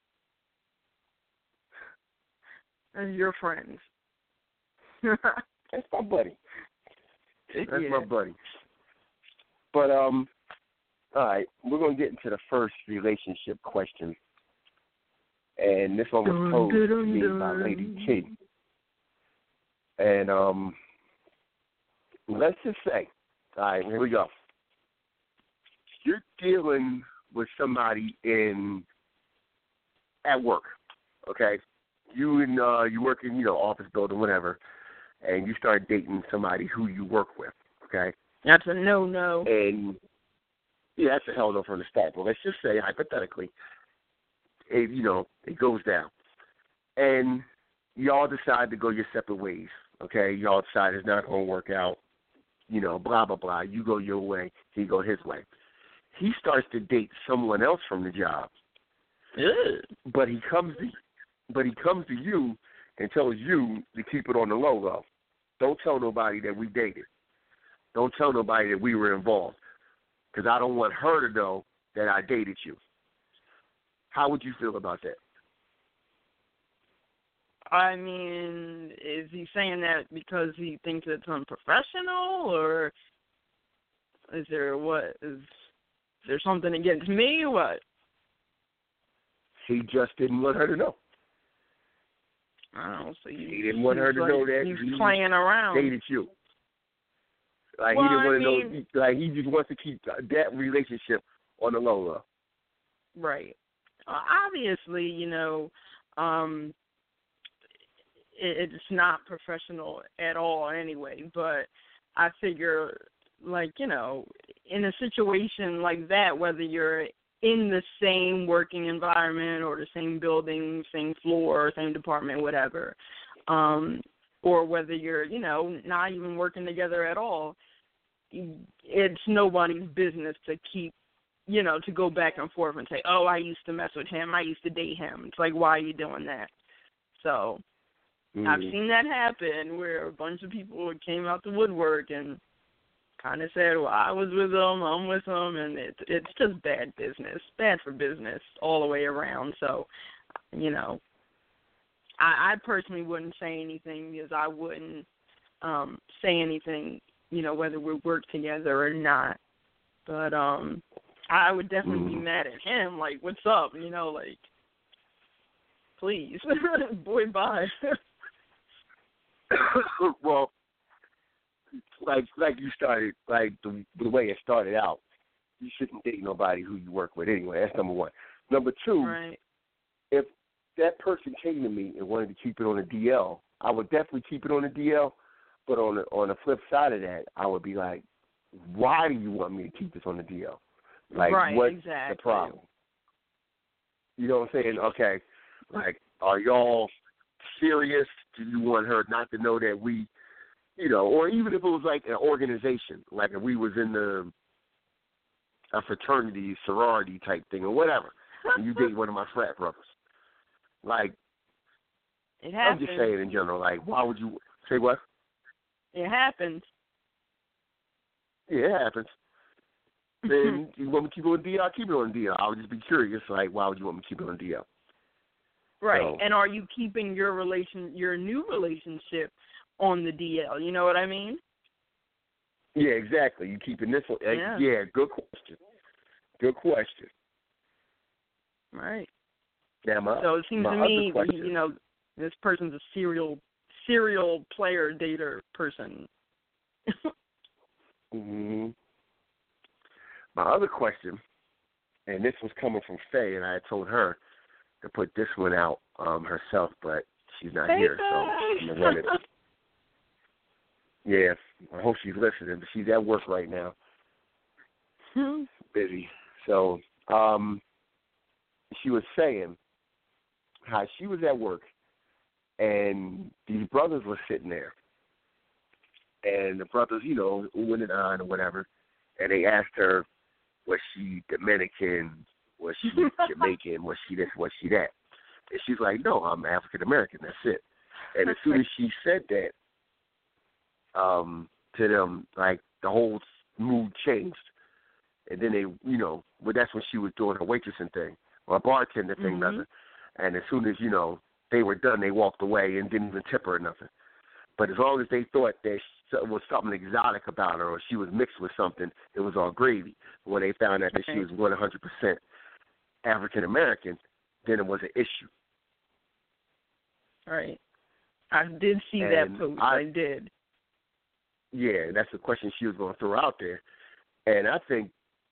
S5: And your friends.
S4: That's my buddy. That's
S5: Yeah.
S4: my buddy. But um, All right, we're going to get into the first relationship question. And this one was posed to me by Lady K. And um, let's just say, all right, here we go. You're dealing with somebody in at work, okay? You and uh, you work in, you know, office building, whatever, and you start dating somebody who you work with, okay?
S5: That's a no-no.
S4: And yeah, that's a hell no from the start. But let's just say, hypothetically, it, you know, it goes down. And y'all decide to go your separate ways, okay? Y'all decide it's not going to work out, you know, blah, blah, blah. You go your way, he go his way. He starts to date someone else from the job.
S5: Ew.
S4: But he comes to but he comes to you and tells you to keep it on the low low. Don't tell nobody that we dated. Don't tell nobody that we were involved. Because I don't want her to know that I dated you. How would you feel about that?
S5: I mean, is he saying that because he thinks it's unprofessional, or is there what is, is there something against me or what?
S4: He just didn't want her to know.
S5: I don't know. So you,
S4: he didn't want her to
S5: like,
S4: know that
S5: he's
S4: he
S5: playing around.
S4: dated you. Like
S5: well,
S4: he didn't want to
S5: I mean,
S4: know. Like he just wants to keep that relationship on the low low.
S5: Right. Uh, obviously, you know, um, it, it's not professional at all anyway. But I figure, like, you know, in a situation like that, whether you're in the same working environment or the same building, same floor, same department, whatever, um, or whether you're, you know, not even working together at all, it's nobody's business to keep, you know, to go back and forth and say, oh, I used to mess with him, I used to date him. It's like, why are you doing that? So mm-hmm. I've seen that happen where a bunch of people came out the woodwork and kind of said, well, I was with him, I'm with him, and it, it's just bad business, bad for business all the way around. So, you know, I, I personally wouldn't say anything because I wouldn't um, say anything, you know, whether we work together or not. But um, I would definitely mm. be mad at him, like, what's up, you know, like, please, boy, bye.
S4: Well, Like like you started, like the, the way it started out, you shouldn't date nobody who you work with anyway. That's number one. Number two,
S5: right.
S4: If that person came to me and wanted to keep it on the D L, I would definitely keep it on the D L. But on the, on the flip side of that, I would be like, why do you want me to keep this on the D L? Like,
S5: right,
S4: what's
S5: exactly.
S4: the problem? You know what I'm saying? Okay, like, are y'all serious? Do you want her not to know that we... You know, or even if it was like an organization, like if we was in the a fraternity, sorority type thing or whatever, and you date one of my frat brothers. Like,
S5: it happens.
S4: I'm just saying in general, like, why would you say what?
S5: It happens.
S4: Yeah, it happens. Then you want me to keep it on D L? Keep it on D L. I would just be curious, like, why would you want me to keep it on D L?
S5: Right,
S4: so,
S5: and are you keeping your relation, your new relationship on the D L? You know what I mean?
S4: Yeah, exactly. You keeping this one?
S5: Yeah.
S4: yeah, good question. Good question.
S5: Right.
S4: Now, my,
S5: so it seems
S4: my
S5: to me,
S4: question,
S5: you know, this person's a serial serial player dater person.
S4: mm-hmm. My other question, and this was coming from Faye, and I had told her to put this one out um, herself, but she's not
S5: hey,
S4: here, so I'm going to run it. Yeah, I hope she's listening, but she's at work right now.
S5: Hmm.
S4: Busy. So um, she was saying how she was at work, and these brothers were sitting there. And the brothers, you know, oohing and ahhing or whatever, and they asked her, was she Dominican, was she Jamaican, was she this, was she that? And she's like, no, I'm African-American, that's it. And as soon as she said that, um, to them, like, the whole mood changed. And then they, you know, well, that's when she was doing her waitressing thing, or bartender thing,
S5: mm-hmm.
S4: rather. And as soon as, you know, they were done, they walked away and didn't even tip her or nothing. But as long as they thought that so- was something exotic about her, or she was mixed with something, it was all gravy. When they found out that she was one hundred percent African American, then it was an issue.
S5: Right. I did see
S4: and
S5: that post. I,
S4: I
S5: did.
S4: Yeah, that's the question she was going to throw out there. And I think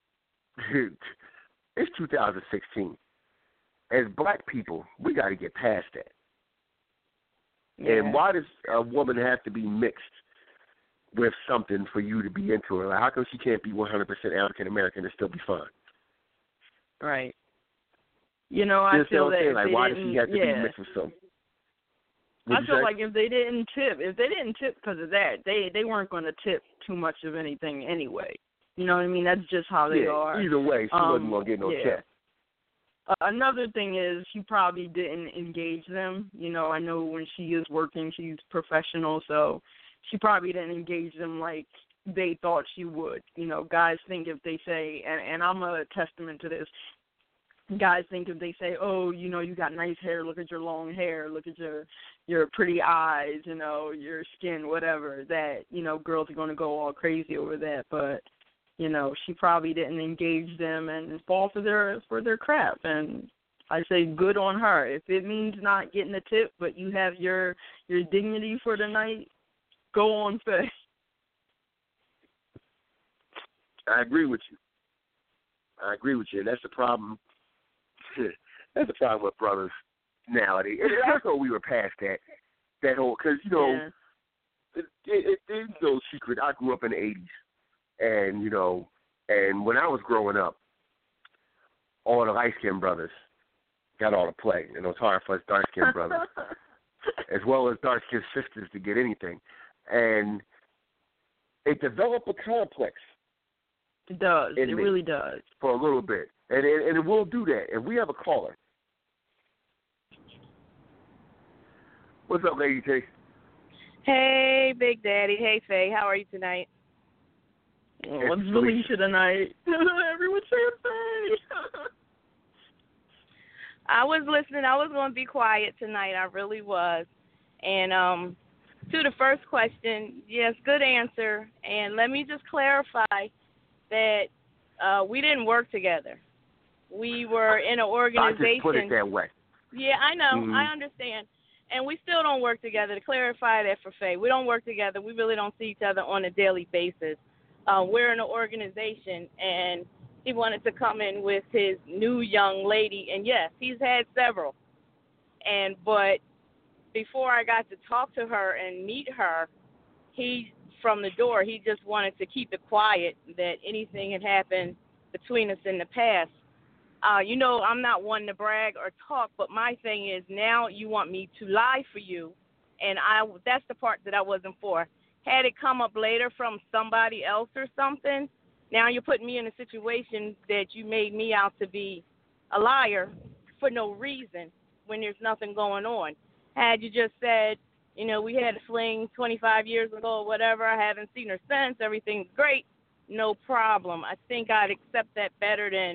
S4: it's two thousand sixteen. As black people, we got to get past that.
S5: Yeah.
S4: And why does a woman have to be mixed with something for you to be into her? Like, how come she can't be one hundred percent African American and still be fine?
S5: Right. You know, I
S4: you
S5: feel that
S4: saying? Like,
S5: they
S4: why does
S5: didn't,
S4: she have to
S5: yeah.
S4: be mixed with something?
S5: I
S4: What'd you
S5: feel
S4: say?
S5: like if they didn't tip, if they didn't tip because of that, they they weren't going to tip too much of anything anyway. You know what I mean? That's just how they
S4: yeah,
S5: are.
S4: Either way, she
S5: um,
S4: wasn't going to get no
S5: yeah.
S4: tip.
S5: Uh, another thing is she probably didn't engage them. You know, I know when she is working, she's professional, so she probably didn't engage them like they thought she would. You know, guys think if they say, and, and I'm a testament to this, guys think if they say, oh, you know, you got nice hair, look at your long hair, look at your your pretty eyes, you know, your skin, whatever, that, you know, girls are going to go all crazy over that. But, you know, she probably didn't engage them and fall for their for their crap. And I say good on her. If it means not getting a tip, but you have your your dignity for the night, go on, Faye.
S4: I agree with you. I agree with you. And that's the problem. That's the problem with brothers nowadays. And I thought we were past that. That whole, because, you know,
S5: Yeah.
S4: it, it, it, it's no secret. I grew up in the eighties. And, you know, and when I was growing up, all the light-skinned brothers got all the play. And it was hard for us dark-skinned brothers, as well as dark-skinned sisters, to get anything. And it developed a complex.
S5: It does. It
S4: me
S5: really does.
S4: For a little bit. And it, and it will do that. And we have a caller. What's up, Lady T?
S10: Hey, Big Daddy. Hey, Faye. How are you tonight?
S5: Well, what's Felicia tonight? Everyone's saying Faye.
S10: I was listening. I was going to be quiet tonight. I really was. And um, to the first question, yes, good answer. And let me just clarify that uh, we didn't work together. We were in an organization.
S4: I just put it that way.
S10: Yeah, I know.
S4: Mm-hmm.
S10: I understand. And we still don't work together. To clarify that for Faye, we don't work together. We really don't see each other on a daily basis. Uh, we're in an organization, and he wanted to come in with his new young lady. And, yes, he's had several. And But before I got to talk to her and meet her, he, from the door, he just wanted to keep it quiet that anything had happened between us in the past. Uh, you know, I'm not one to brag or talk, but my thing is now you want me to lie for you, and I that's the part that I wasn't for. Had it come up later from somebody else or something, now you're putting me in a situation that you made me out to be a liar for no reason when there's nothing going on. Had you just said, you know, we had a fling twenty-five years ago or whatever, I haven't seen her since, everything's great, no problem. I think I'd accept that better than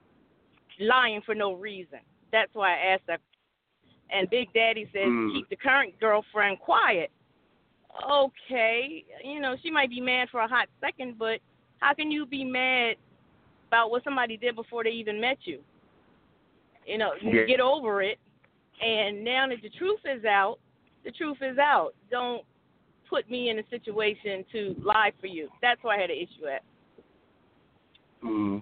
S10: lying for no reason. That's why I asked that. And Big Daddy says,
S4: mm.
S10: keep the current girlfriend quiet. Okay, you know, she might be mad for a hot second, but how can you be mad about what somebody did before they even met you? You know,
S4: yeah.
S10: Get over it. And now that the truth is out, the truth is out. Don't put me in a situation to lie for you. That's why I had an issue at.
S4: Mm.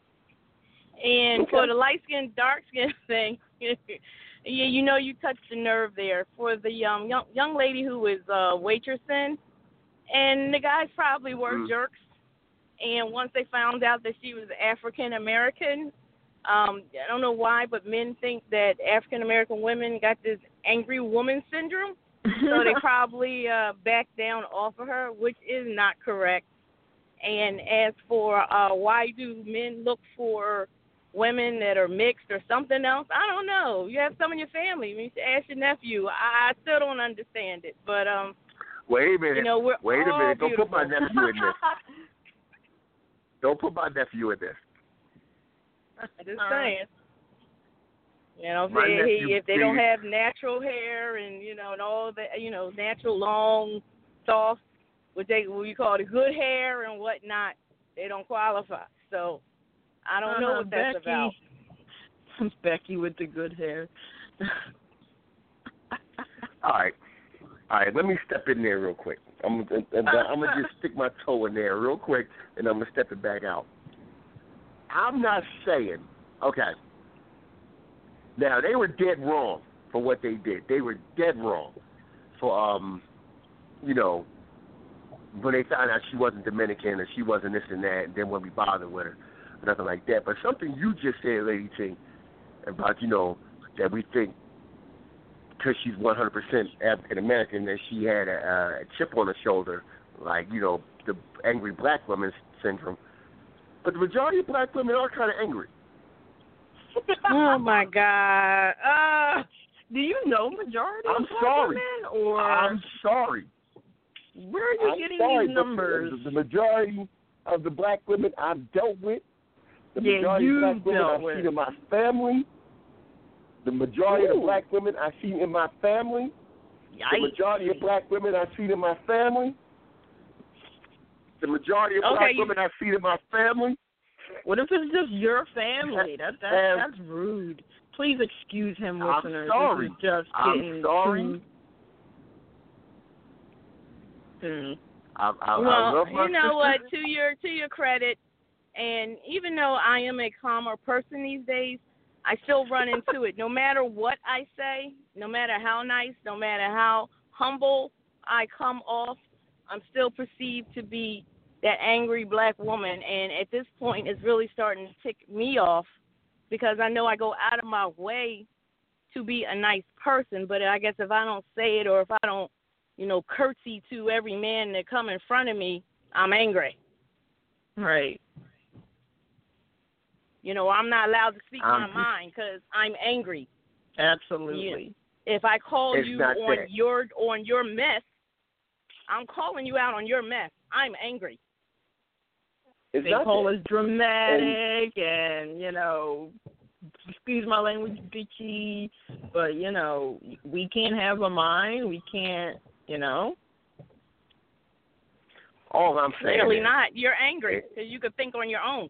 S10: And
S4: okay.
S10: for the light-skinned, dark-skinned thing, yeah, you know you touched the nerve there. For the um, young young lady who was uh, waitressing, and the guys probably were
S4: mm.
S10: jerks. And once they found out that she was African-American, um, I don't know why, but men think that African-American women got this angry woman syndrome. So they probably uh, backed down off of her, which is not correct. And as for uh, why do men look for women that are mixed or something else, I don't know. You have some in your family. You should ask your nephew. I, I still don't understand it. But um,
S4: wait a minute.
S10: You know, we're
S4: wait a
S10: all
S4: minute.
S10: beautiful.
S4: Don't put my nephew in this. Don't put my nephew in this.
S10: Just saying. You know,
S4: My
S10: if,
S4: nephew,
S10: he, if they don't
S4: please.
S10: have natural hair and you know and all that, you know, natural long, soft what they what we call the good hair and whatnot, they don't qualify. So I don't know
S5: uh-huh,
S10: what that's
S5: Becky.
S10: about.
S5: Becky with the good hair.
S4: All right. All right, let me step in there real quick. I'm, I'm, I'm going to just stick my toe in there real quick, and I'm going to step it back out. I'm not saying, okay, now they were dead wrong for what they did. They were dead wrong for, um, you know, when they found out she wasn't Dominican or she wasn't this and that, and then when we bothered with her, nothing like that. But something you just said, Lady T, about, you know, that we think because she's one hundred percent African American that she had a, a chip on her shoulder, like, you know, the angry black woman syndrome. But the majority of black women are kind of angry.
S10: Oh, my God. Uh,
S5: do you know majority
S4: I'm
S5: of black
S4: sorry.
S5: women? Or
S4: I'm sorry.
S5: Where are you
S4: I'm
S5: getting
S4: sorry,
S5: these numbers?
S4: The, the majority of the black women I've dealt with, the
S5: yeah,
S4: majority
S5: you
S4: of black women
S5: dealt
S4: I've
S5: with.
S4: seen in my family, the majority
S5: Ooh.
S4: of the black women I've seen in my family,
S5: Yikes.
S4: the majority of black women I've seen in my family, the majority of
S5: okay,
S4: black
S5: you...
S4: women I've seen in my family.
S5: What if it's just your family? That, that,
S4: and,
S5: that's rude. Please excuse him,
S4: I'm
S5: listeners.
S4: sorry.
S5: This is just
S4: I'm
S5: getting
S4: sorry.
S5: too... Hmm.
S4: I, I,
S10: well,
S4: I love my
S10: you know
S4: sister.
S10: what? To your to your credit, and even though I am a calmer person these days, I still run into it. No matter what I say, no matter how nice, no matter how humble I come off, I'm still perceived to be that angry black woman. And at this point, it's really starting to tick me off because I know I go out of my way to be a nice person. But I guess if I don't say it or if I don't, you know, curtsy to every man that come in front of me, I'm angry.
S5: Right.
S10: You know, I'm not allowed to speak
S4: Um,
S10: my mind because I'm angry.
S5: Absolutely.
S10: You, if I call
S4: It's
S10: you
S4: not
S10: on
S4: that.
S10: your on your mess, I'm calling you out on your mess. I'm angry.
S4: It's
S5: They
S4: not
S5: call
S4: that.
S5: us dramatic and, and, you know, excuse my language, bitchy, but, you know, we can't have a mind. We can't, you know.
S4: All I'm saying
S10: Clearly
S4: is,
S10: not. You're angry because you could think on your own.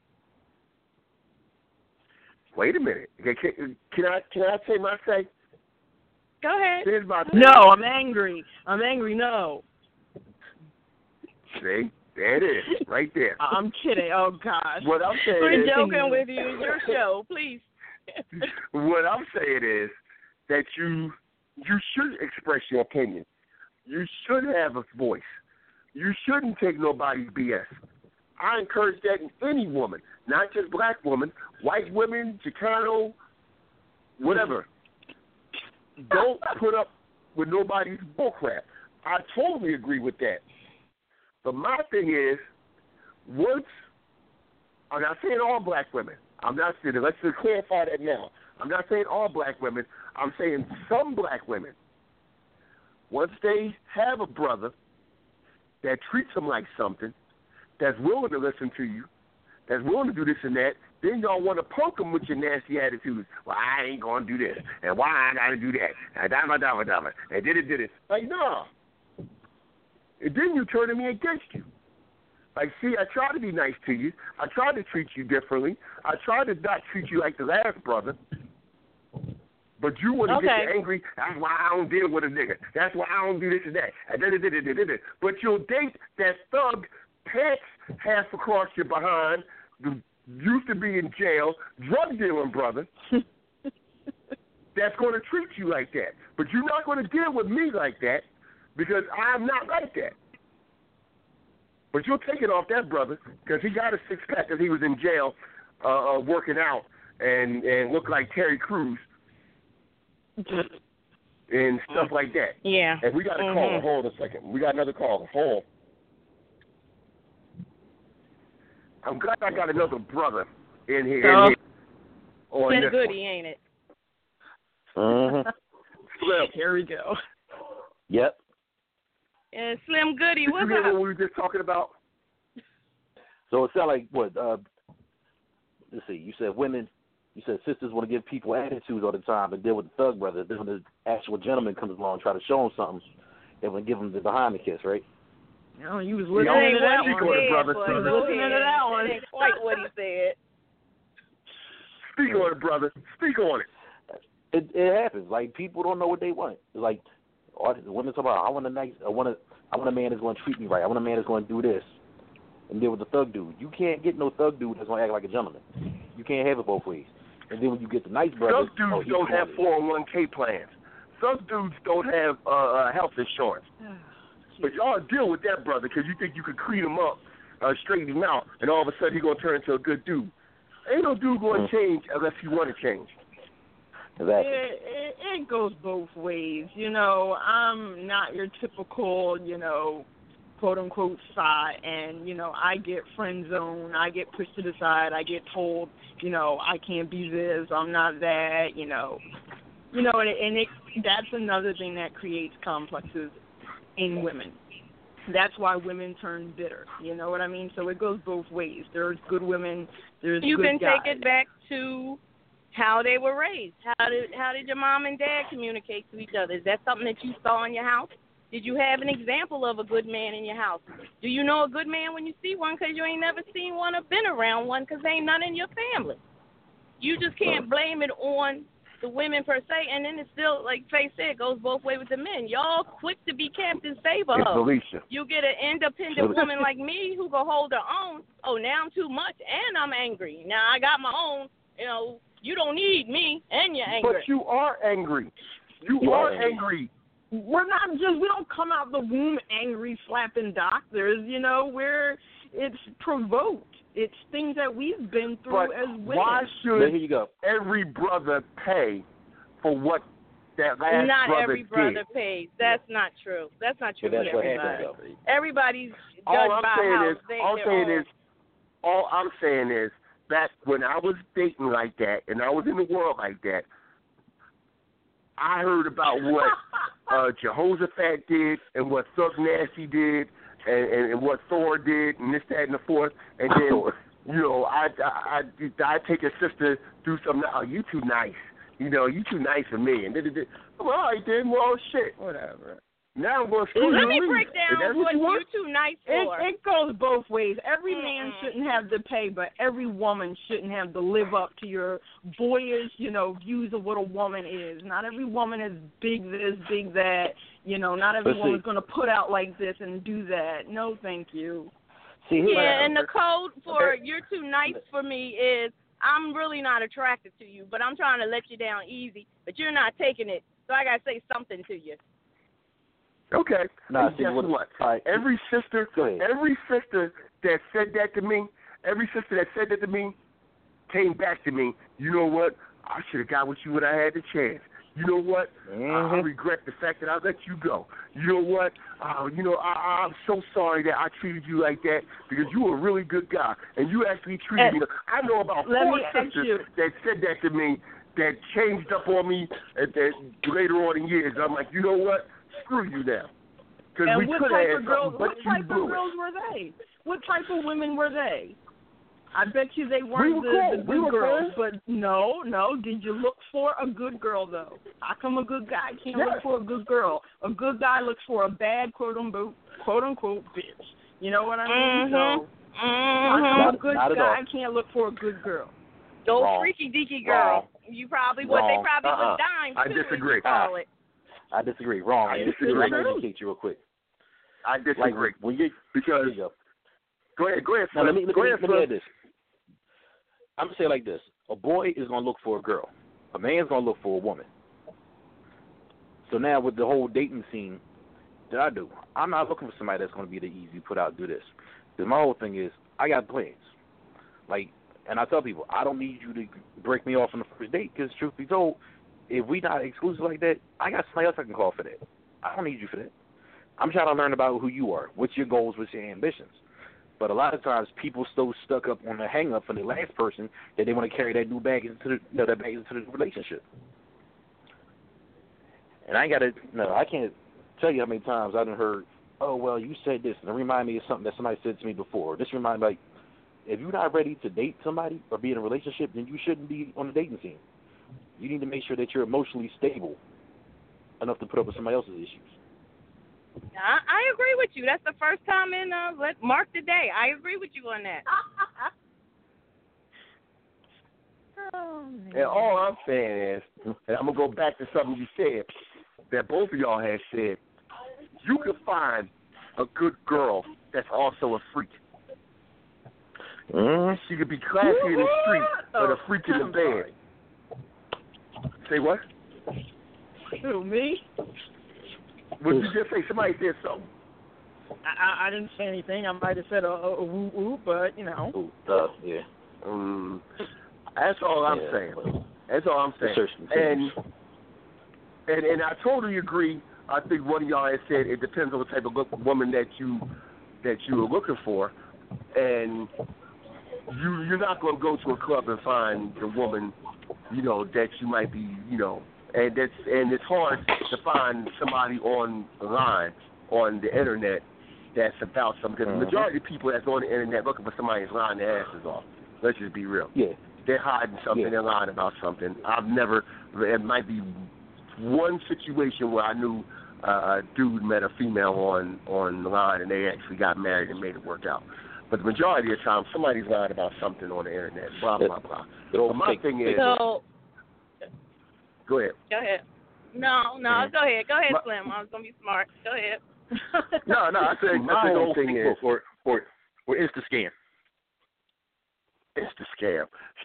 S4: wait a minute. Can, can, can I can I say my say?
S10: Go ahead.
S4: Here's my thing.
S5: No, I'm angry. I'm angry, no.
S4: See? There it is. Right there.
S5: I'm kidding. Oh, gosh.
S4: What I'm saying
S10: We're
S4: is,
S10: joking with you. It's your show. Please.
S4: what I'm saying is that you you should express your opinion. You should have a voice. You shouldn't take nobody's B S. I encourage that in any woman, not just black women, white women, Chicano, whatever. Don't put up with nobody's bullcrap. I totally agree with that. But my thing is, once, I'm not saying all black women. I'm not saying, let's just clarify that now. I'm not saying all black women. I'm saying some black women, once they have a brother that treats them like something, that's willing to listen to you, that's willing to do this and that, then y'all want to punk them with your nasty attitudes. Well, I ain't going to do this, and why I got to do that, and da da da da and did it, did it. Like, no. And then you turning me against you. Like, see, I try to be nice to you. I try to treat you differently. I try to not treat you like the last brother. But you want to
S10: Okay.
S4: get angry. That's why I don't deal with a nigga. That's why I don't do this and that. And da, da, da, da, da, da. But you'll date that thug, pants half across your behind, the used to be in jail, drug dealing brother, that's going to treat you like that. But you're not going to deal with me like that because I'm not like that. But you'll take it off that brother because he got a six-pack because he was in jail uh, uh, working out and, and looked like Terry Crews and stuff like that.
S10: Yeah.
S4: And we got a
S10: Mhm.
S4: caller. Hold on a second. We got another caller. Hold on. I'm glad I got another brother in here.
S10: Oh.
S4: In here on
S10: Been
S4: this
S10: goody, ain't it?
S4: one. Slim.
S5: Here we go.
S11: Yep.
S10: And Slim Goody,
S4: Did
S10: what's
S4: you hear
S10: up?
S4: what we were just talking about?
S11: So it sounds like what? Uh, let's see. You said women. You said sisters want to give people attitudes all the time and deal with the thug brother. Then when the actual gentleman comes along and try to show them something, they want to give them the behind the kiss, right?
S5: You know, you was
S4: Yeah,
S5: listening
S4: ain't
S5: to that
S4: what he
S5: one.
S4: said, brother.
S5: You was listening to that one.
S10: That ain't quite what he said.
S4: Speak on it, brother. Speak on it.
S11: It, it happens. Like, people don't know what they want. It's like, all the women talk about, I want a nice, I want a, I want a man that's going to treat me right. I want a man that's going to do this. And then with the thug dude, you can't get no thug dude that's going to act like a gentleman. You can't have it both ways. And then when you get the nice brother,
S4: Thug dudes
S11: oh, he's
S4: don't have
S11: quality.
S4: four oh one k plans. Thug dudes don't have uh, uh, health insurance. But y'all deal with that brother because you think you could clean him up, uh, straighten him out, and all of a sudden he's going to turn into a good dude. Ain't no dude going to
S11: Mm.
S4: change unless he want to change.
S11: Exactly.
S5: It, it, it goes both ways. You know, I'm not your typical, you know, quote-unquote side, and, you know, I get friend zoned, I get pushed to the side, I get told, you know, I can't be this, I'm not that, you know. You know, and, and it, that's another thing that creates complexes in women. That's why women turn bitter. You know what I mean? So it goes both ways. There's good women, there's
S10: You
S5: good
S10: can
S5: guys.
S10: take it back to how they were raised. How did how did your mom and dad communicate to each other? Is that something that you saw in your house? Did you have an example of a good man in your house? Do you know a good man when you see one because you ain't never seen one or been around one because ain't none in your family? You just can't blame it on the women per se, and then it's still, like Faye said, it goes both ways with the men. Y'all quick to be Captain Save-A.
S4: It's Felicia.
S10: You get an independent woman like me who can hold her own. Oh, now I'm too much, and I'm angry. Now I got my own. You know, you don't need me, and you're angry.
S4: But you are angry. You,
S11: You
S4: are
S11: are
S4: angry.
S5: We're not just, we don't come out the womb angry, slapping doctors, you know, we're, it's provoked. It's things that we've been through
S4: But
S5: as women.
S4: why
S11: There
S4: should
S11: you go.
S4: every brother pay for what that last
S10: Not
S4: brother
S10: every brother
S4: did?
S10: pays. That's not true. That's not true
S11: But that's
S10: with
S11: what
S10: everybody.
S11: happens,
S10: Everybody's
S4: All
S10: judged
S4: I'm
S10: by
S4: saying
S10: how
S4: is,
S10: they
S4: all I'm
S10: their
S4: saying
S10: own.
S4: is, all I'm saying is, back when I was dating like that and I was in the world like that, I heard about what uh, Jehoshaphat did and what Thug Nasty did and, and, and what Thor did and this, that, and the fourth. And then, you know, I I I I take your sister do something. Oh, you too nice. You know, you too nice for me. And then, well, all right, then, well, shit.
S5: Whatever.
S4: Now I'm going to screw you.
S10: Let me
S4: and
S10: break
S4: leave. Is
S10: down
S4: that
S10: what
S4: what you
S10: you
S4: want?
S10: too nice
S5: It,
S10: for.
S5: it goes both ways. Every
S10: Mm-mm.
S5: man shouldn't have to pay, but every woman shouldn't have to live up to your boyish, you know, views of what a woman is. Not every woman is big this, big that. You know, not every
S11: But see-
S5: woman's going to put out like this and do that. No, thank you.
S11: See, here's
S10: Yeah, and the code for
S4: Okay.
S10: you're too nice for me is I'm really not attracted to you, but I'm trying to let you down easy, but you're not taking it, so I got to say something to you.
S4: Okay.
S11: Nah,
S4: And
S11: see,
S4: guess
S11: what-
S4: what?
S11: all right.
S4: Every sister,
S11: Go ahead.
S4: every sister that said that to me, every sister that said that to me, came back to me. You know what? I should have got with you when I had the chance. You know what?
S11: Mm-hmm.
S4: I, I regret the fact that I let you go. You know what? Uh, you know, I, I'm so sorry that I treated you like that because you were a really good guy and you actually treated
S5: And
S4: me. I know about
S5: let
S4: four
S5: me ask
S4: sisters
S5: you-
S4: that said that to me that changed up on me at that later on in years. I'm like, you know what? Screw you now. Because we
S5: And what
S4: could
S5: type
S4: have
S5: of
S4: had
S5: girls?
S4: something, but
S5: What
S4: you
S5: type of
S4: blew it.
S5: girls were they? What type of women were they? I bet you they weren't
S4: were
S5: the,
S4: cool.
S5: the
S4: We
S5: good
S4: were
S5: girls.
S4: cool.
S5: But no, no. Did you look for a good girl though? How come a good guy can't
S4: Yes.
S5: look for a good girl? A good guy looks for a bad quote unquote quote unquote bitch. You know what I mean?
S10: Mhm.
S5: So how come
S11: Not-
S5: a good
S11: not at
S5: guy
S11: all.
S5: can't look for a good girl?
S10: Those
S11: Wrong.
S10: freaky deaky girls. You probably what
S11: Wrong.
S10: they probably
S4: Uh-uh.
S10: was dying
S4: I
S10: too, as
S4: disagree.
S10: you call it.
S11: I disagree. Wrong.
S4: I
S11: I
S4: disagree.
S11: I'm going to educate you real quick.
S4: I disagree.
S11: Like, when you,
S4: because
S11: there you go.
S4: go ahead, go ahead,
S11: Now,
S4: Slim.
S11: let me, let
S4: go
S11: me,
S4: ahead,
S11: let me
S4: Slim.
S11: add this. I'm going to say it like this. A boy is going to look for a girl. A man's going to look for a woman. So now with the whole dating scene that I do, I'm not looking for somebody that's going to be the easy put out, do this. Because my whole thing is, I got plans. Like, and I tell people, I don't need you to break me off on the first date because truth be told, if we not exclusive like that, I got somebody else I can call for that. I don't need you for that. I'm trying to learn about who you are. What's your goals? What's your ambitions? But a lot of times, people so stuck up on the hang up for the last person that they want to carry that new bag into the, you know, that bag into the relationship. And I got to, no, I can't tell you how many times I've heard, oh, well, you said this, and it reminded me of something that somebody said to me before. This reminds me, like, if you're not ready to date somebody or be in a relationship, then you shouldn't be on the dating scene. You need to make sure that you're emotionally stable enough to put up with somebody else's issues.
S10: I, I agree with you. That's the first time in uh, let mark the day. I agree with you on that.
S5: Oh,
S4: and all I'm saying is, and I'm gonna go back to something you said that both of y'all had said. You can find a good girl that's also a freak.
S11: Mm-hmm.
S4: She could be classy in the street, but a freak in the bed. Say what?
S5: Who, me?
S4: What did you just say? Somebody said something.
S5: I, I, I didn't say anything. I might have said a, a, a woo woo, but you know.
S11: Ooh, tough, yeah.
S4: Um, that's all I'm
S11: yeah,
S4: saying.
S11: Well,
S4: that's all I'm saying. And, and and I totally agree. I think one of y'all had said it depends on the type of look, woman that you that you are looking for, and you you're not going to go to a club and find the woman, you know, that you might be, you know, and that's and it's hard to find somebody online on the internet that's about something. Because the majority of people that's on the internet looking for somebody that's lying their asses off. Let's just be real.
S11: Yeah.
S4: They're hiding something.
S11: Yeah.
S4: They're lying about something. I've never. It might be one situation where I knew uh, a dude met a female on online and they actually got married and made it work out. But the majority of the time, somebody's lying about something on the internet. Blah blah blah. But my thing is.
S10: So,
S4: go ahead.
S10: Go ahead. No, no,
S4: Mm-hmm.
S10: go ahead. Go ahead,
S4: My,
S10: Slim. I was gonna be smart. Go ahead.
S4: no, no. I think my whole thing is
S11: for for for Insta scam.
S4: Insta scam.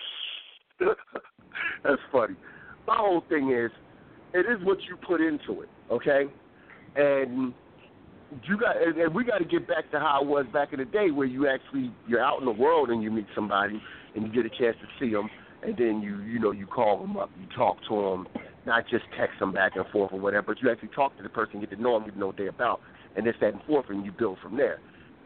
S4: That's funny. My whole thing is, it is what you put into it, okay? And you got, and, and we got to get back to how it was back in the day, where you actually you're out in the world and you meet somebody and you get a chance to see them, and then you you know you call them up, you talk to them, not just text them back and forth or whatever, but you actually talk to the person, get to know them, you know what they're about, and this that and forth, and you build from there.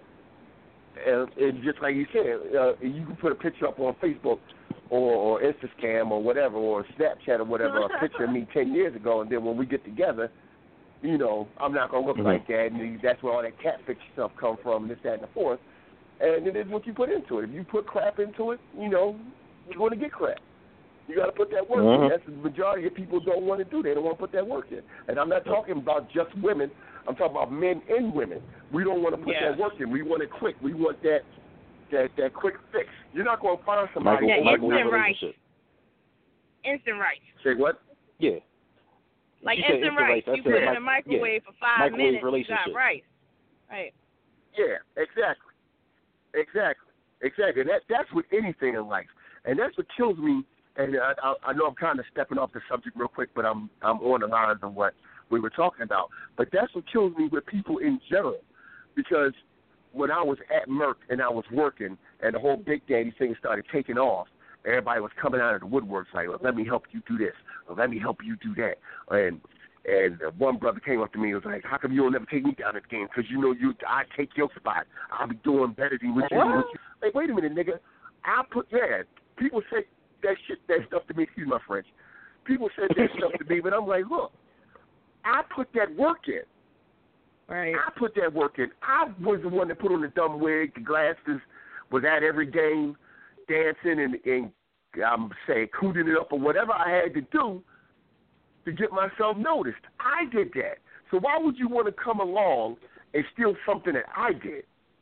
S4: And, and just like you said, uh, you can put a picture up on Facebook or, or Instagram or whatever, or Snapchat or whatever, a picture of me ten years ago, and then when we get together, you know, I'm not going to look mm-hmm. like that, and that's where all that catfish stuff come from, this, that, and the fourth. And it is what you put into it. If you put crap into it, you know, you're going to get crap. You got to put that work mm-hmm. in. That's the majority of people don't want to do. They don't want to put that work in. And I'm not talking about just women. I'm talking about men and women. We don't want to put
S10: yeah.
S4: that work in. We want it quick. We want that that that quick fix. You're not going to find somebody.
S10: Yeah,
S4: Michael,
S10: instant rice. Instant rice.
S4: Say what?
S11: Yeah.
S10: Like
S11: you
S10: instant rice.
S11: rice.
S10: You put it in a microwave
S11: yeah.
S10: for five
S11: microwave
S10: minutes, you got rice. Right.
S4: Yeah, exactly. Exactly. Exactly. And that, that's with anything in life. And that's what kills me. And I, I, I know I'm kind of stepping off the subject real quick, but I'm I'm on the lines of what we were talking about. But that's what kills me with people in general. Because when I was at Merck and I was working and the whole Big Daddy thing started taking off, everybody was coming out of the woodworks like, well, let me help you do this. Or let me help you do that. And and one brother came up to me and was like, how come you don't never take me down the game? Because you know you, I take your spot. I'll be doing better than what you do. Like, wait a minute, nigga. I put, yeah, people say that shit, that stuff to me, excuse my French. People said that stuff to me, but I'm like, look, I put that work in.
S5: Right.
S4: I put that work in. I was the one that put on the dumb wig, the glasses, was at every game, dancing and, and I'm saying, cooting it up or whatever I had to do to get myself noticed. I did that. So why would you want to come along and steal something that I did?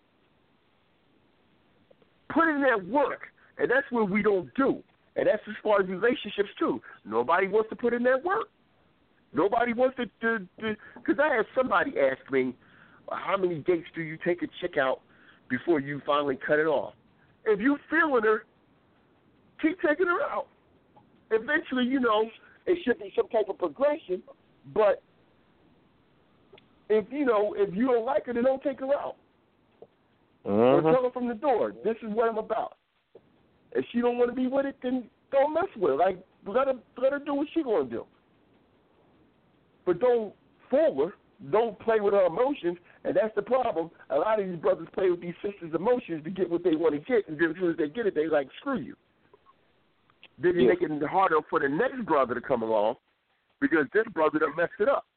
S4: Put in that work, and that's what we don't do. And that's as far as relationships, too. Nobody wants to put in that work. Nobody wants to, because I had somebody ask me, well, how many dates do you take a chick out before you finally cut it off? If you're feeling her, keep taking her out. Eventually, you know, it should be some type of progression, but if, you know, if you don't like her, then don't take her out.
S11: Uh-huh.
S4: Or tell her from the door, this is what I'm about. If she don't want to be with it, then don't mess with her. Like, let her, let her do what she going to do. But don't fool her. Don't play with her emotions, and that's the problem. A lot of these brothers play with these sisters' emotions to get what they want to get, and then as soon as they get it, they like, screw you. Then you
S11: yeah.
S4: make it harder for the next brother to come along because this brother done messed it up.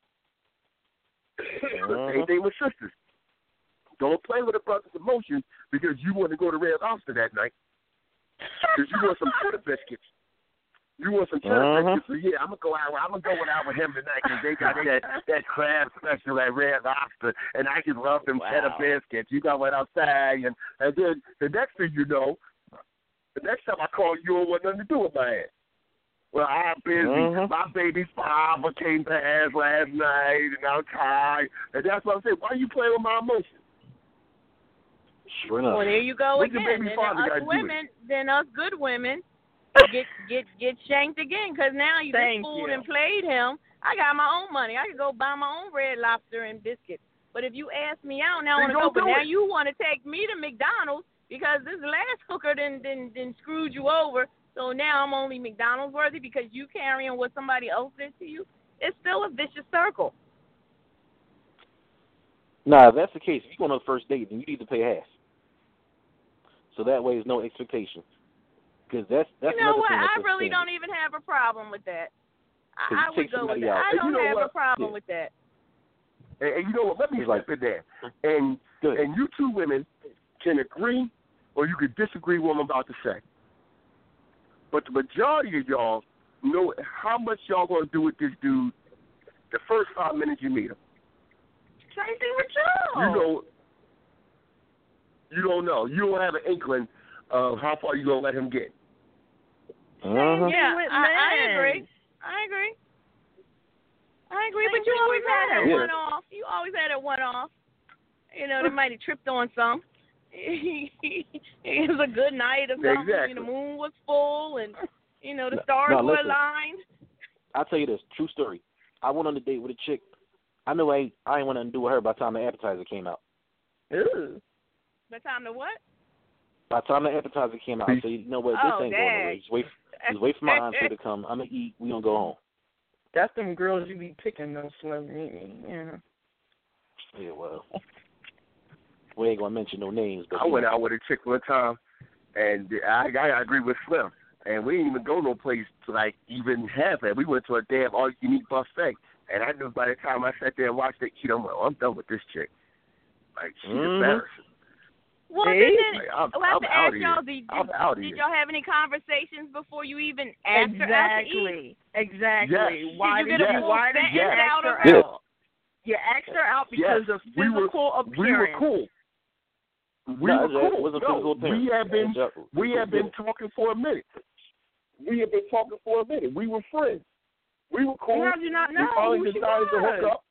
S4: Uh-huh. Same thing with sisters. Don't play with a brother's emotions because you want to go to Red Lobster that night. Because you want some soda biscuits. You want some cheddar
S11: Uh-huh.
S4: biscuits? So yeah, I'm gonna go out. I'm gonna go out with him tonight because they got that that crab special at Red Lobster, and I just love them
S11: Wow.
S4: cheddar biscuits. You got one outside, and and then the next thing you know, the next time I call you, you don't want nothing to do with my ass. Well, I'm busy.
S11: Uh-huh.
S4: My baby's father came to ass last night, and I'm tired. And that's what I'm saying. Why are you playing with my emotions?
S11: Sure enough.
S10: Well, there you go
S4: What your
S10: again.
S4: baby
S10: Then
S4: father
S10: us
S4: gotta do with
S10: women, then us good women, get get get shanked again because now you
S5: Thank
S10: just fooled
S5: you.
S10: and played him. I got my own money. I could go buy my own Red Lobster and biscuits. But if you ask me out, now I
S4: Then
S10: want to go.
S4: don't
S10: But
S4: do
S10: now
S4: it.
S10: you want to take me to McDonald's because this last hooker then then then screwed you over. So now I'm only McDonald's worthy because you carrying what somebody else did to you. It's still a vicious circle.
S11: Nah, if that's the case, if you go on a first date, then you need to pay half. So that way, there's no expectation. Because that's that's
S10: You know
S11: another
S10: what?
S11: thing that's
S10: I really
S11: understandable.
S10: don't even have a problem with that. I,
S11: 'Cause
S10: I
S11: you
S10: would
S11: take
S10: go with
S11: somebody
S10: that.
S11: out.
S10: I
S4: And
S10: don't
S4: you know
S10: have
S4: what?
S10: a problem
S11: Yeah.
S10: with that.
S4: And, and you know what? Let me
S11: It's like-
S4: step in there. And
S11: Good.
S4: and you two women can agree or you can disagree with what I'm about to say. But the majority of y'all know how much y'all going to do with this dude the first five minutes you meet him.
S5: Same thing with you.
S4: You know, you don't know. You don't have an inkling of how far you going to let him get.
S11: Uh-huh.
S10: Yeah,
S5: with
S10: I, I
S5: men.
S10: agree. I agree. I agree,
S5: Same
S10: but you
S5: thing
S10: always
S5: with
S10: had it
S5: men.
S10: one off. You always had it one off. You know, they might have tripped on some. It was a good night or something.
S4: Exactly.
S10: The moon was full, and you know the stars
S11: no,
S10: were
S11: listen.
S10: aligned.
S11: I'll tell you this, true story. I went on a date with a chick. I knew I, I ain't want nothing to do with her by the time the appetizer came out.
S5: Ooh.
S10: By the time the what?
S11: By the time the appetizer came out, I said, you know what, this
S10: Oh,
S11: ain't going
S10: dang.
S11: nowhere. Just wait, just wait for my entree to come. I'm going to eat. We going to go home.
S5: That's them girls you be picking, those Slim Mimi. Yeah.
S11: Yeah, well, we ain't going to mention no names. But
S4: I went out with a chick one time, and I, I agree with Slim. And we didn't even go no place to, like, even have that. We went to a damn all-you-can-eat buffet. And I knew by the time I sat there and watched it, eat, I'm like, oh, I'm done with this chick. Like, she's
S11: Mhm.
S4: embarrassing.
S10: Well,
S5: Hey,
S10: then,
S4: like, I'm-
S10: I have
S4: I'm
S10: to
S4: out
S10: ask
S4: of
S10: y'all,
S4: here.
S10: did,
S4: I'm out of
S10: did
S4: here.
S10: y'all have any conversations before you even asked her out to eat?
S5: Exactly. Exactly.
S4: Yes.
S5: Why
S10: Did you
S5: did
S10: get a
S5: you
S10: full
S5: why did you
S10: sentence
S5: ask
S10: out
S5: her
S10: of her?
S11: Yeah.
S5: out? You asked her out because
S4: Yes.
S5: of
S4: We were-
S5: physical appearance.
S4: We were cool. We
S11: No,
S4: were
S11: it
S4: cool.
S11: wasn't
S4: No,
S11: physical appearance.
S4: we have been
S11: It was-
S4: we have been talking for a minute. We have been talking for a minute. We were friends. We were cool.
S5: How did you not know
S4: we finally
S5: who she
S4: decided to
S5: was?
S4: hook up.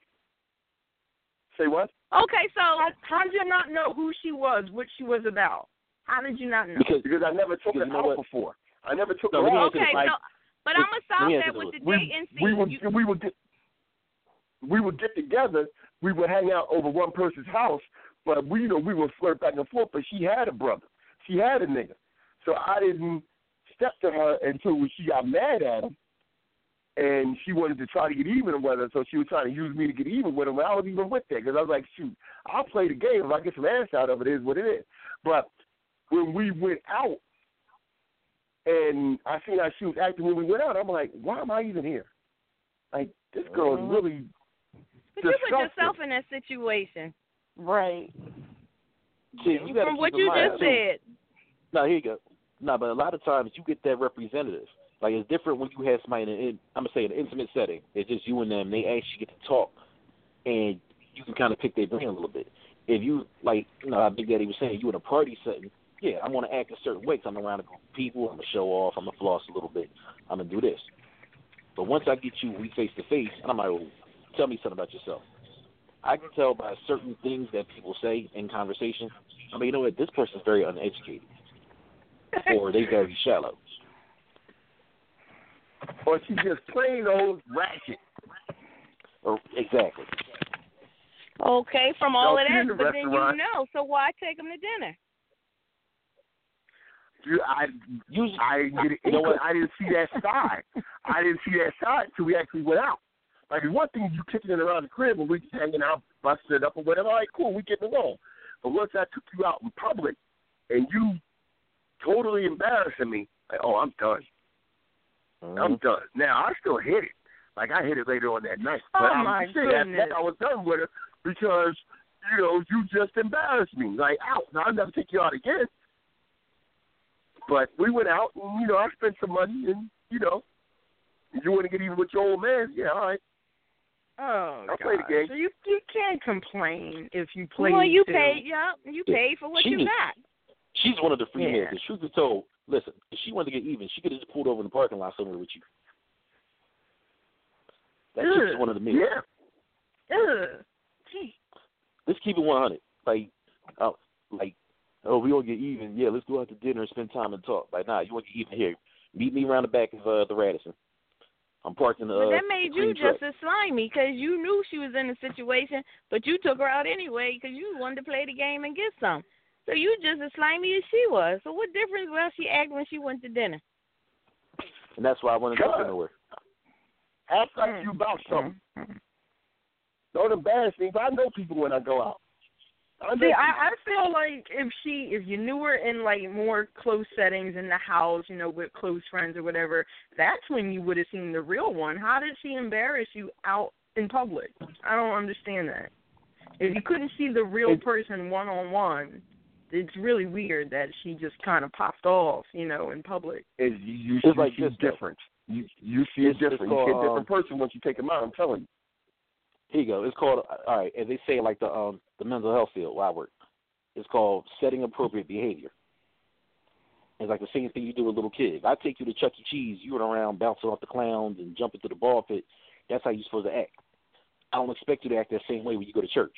S4: Say what?
S10: Okay, so
S5: How, how did you not know who she was, what she was about? How did you not know?
S11: Because,
S4: Because I never took
S11: because
S4: her
S11: you know
S4: out
S11: what?
S4: before. I never took
S11: No,
S4: her
S11: let me
S4: out.
S11: answer this.
S10: okay,
S11: Like,
S10: so but
S11: let-
S10: I'm gonna
S11: let
S10: solve
S11: me
S10: that
S11: answer
S10: with
S11: this.
S10: the
S4: we,
S10: dating scene.
S4: we would
S10: You-
S4: we would get we would get together. We would hang out over one person's house, but we you know we would flirt back and forth. But she had a brother. She had a nigga. So I didn't step to her until she got mad at him, and she wanted to try to get even with her. So she was trying to use me to get even with him. And I was even with that because I was like, shoot, I'll play the game. If I get some ass out of it, it is what it is. But when we went out, and I seen how she was acting when we went out, I'm like, why am I even here? Like, this girl is really
S10: But you put
S4: disgusting.
S10: yourself in that situation.
S5: Right.
S11: see, you gotta
S10: From
S11: keep
S10: what
S11: in
S10: you
S11: mind,
S10: just
S11: too.
S10: said.
S11: No, here you go. No, but a lot of times you get that representative. Like, it's different when you have somebody in, an, I'm going to say, an intimate setting. It's just you and them. They actually get to talk, and you can kind of pick their brain a little bit. If you, like, you know, how Big Daddy was saying, you in a party setting, yeah, I'm going to act a certain way because I'm around a group of people. I'm going to show off. I'm going to floss a little bit. I'm going to do this. But once I get you, we face to face, and I'm like, well, tell me something about yourself. I can tell by certain things that people say in conversation. I mean, you know what? This person's very uneducated. Or they very shallow.
S4: Or she's just plain old ratchet.
S11: Or exactly.
S10: Okay, from all
S4: No,
S10: of
S4: she's in
S10: that,
S4: the
S10: but then you
S4: restaurant.
S10: know. So why take them to dinner?
S4: You, I,
S11: Usually,
S4: I didn't get it.
S11: You know what?
S4: I didn't see that side. I didn't see that side until we actually went out. Like, it's one thing you kicking it around the crib and we just hanging out, busting it up or whatever. All right, cool, we getting along. But once I took you out in public and you totally embarrassing me, like, oh, I'm done.
S11: Mm-hmm.
S4: I'm done. Now, I still hit it. Like, I hit it later on that night. But
S5: Oh,
S4: I'm
S5: my
S4: saying that,
S5: goodness.
S4: that I was done with her because, you know, you just embarrassed me. Like, out. Now, I'll never take you out again. But we went out, and, you know, I spent some money, and, you know, You want to get even with your old man? Yeah, all right.
S5: Oh,
S4: I'll
S5: God.
S4: play the game.
S5: So you you can't complain if you play.
S10: Well, you
S5: too.
S10: paid. Yeah, you paid for what
S11: She
S10: you
S11: was-
S10: got.
S11: She's one of the free
S5: Yeah.
S11: men. The truth be told, listen, if she wanted to get even, she could have just pulled over in the parking lot somewhere with you. That chick is
S5: Ugh.
S11: one of the men.
S4: Yeah.
S5: Ugh. Gee.
S11: Let's keep it one hundred. Like, uh, like, oh, we gonna get even. Yeah, let's go out to dinner and spend time and talk. Like, nah, you want to get even here? Meet me around the back of uh, the Radisson. I'm parked in the.
S10: But
S11: Uh,
S10: that made you
S11: Cream truck.
S10: just as slimy because you knew she was in a situation, but you took her out anyway because you wanted to play the game and get some. So you just as slimy as she was. So what difference will she act when she went to dinner?
S11: And that's why I wanted to
S4: God.
S11: talk to her.
S4: Act like you about something. Don't embarrass me. But I know people when I go out. I know
S5: See, I, I feel like if she, if you knew her in like more close settings in the house, you know, with close friends or whatever, that's when you would have seen the real one. How did she embarrass you out in public? I don't understand that. If you couldn't see the real person one on one, it's really weird that she just kind of popped off, you know, in public.
S4: Is you, you,
S11: It's
S4: you
S11: like
S4: see
S11: this, though.
S4: different. You you see
S11: It's-
S4: it different.
S11: it's
S4: You see a
S11: called,
S4: different
S11: um,
S4: person once you take them out. I'm telling you.
S11: Here you go. It's called, all right, as they say, like the um the mental health field where I work. It's called setting appropriate behavior. It's like the same thing you do with little kids. I take you to Chuck E. Cheese, you run around bouncing off the clowns and jumping through the ball pit. That's how you're supposed to act. I don't expect you to act that same way when you go to church.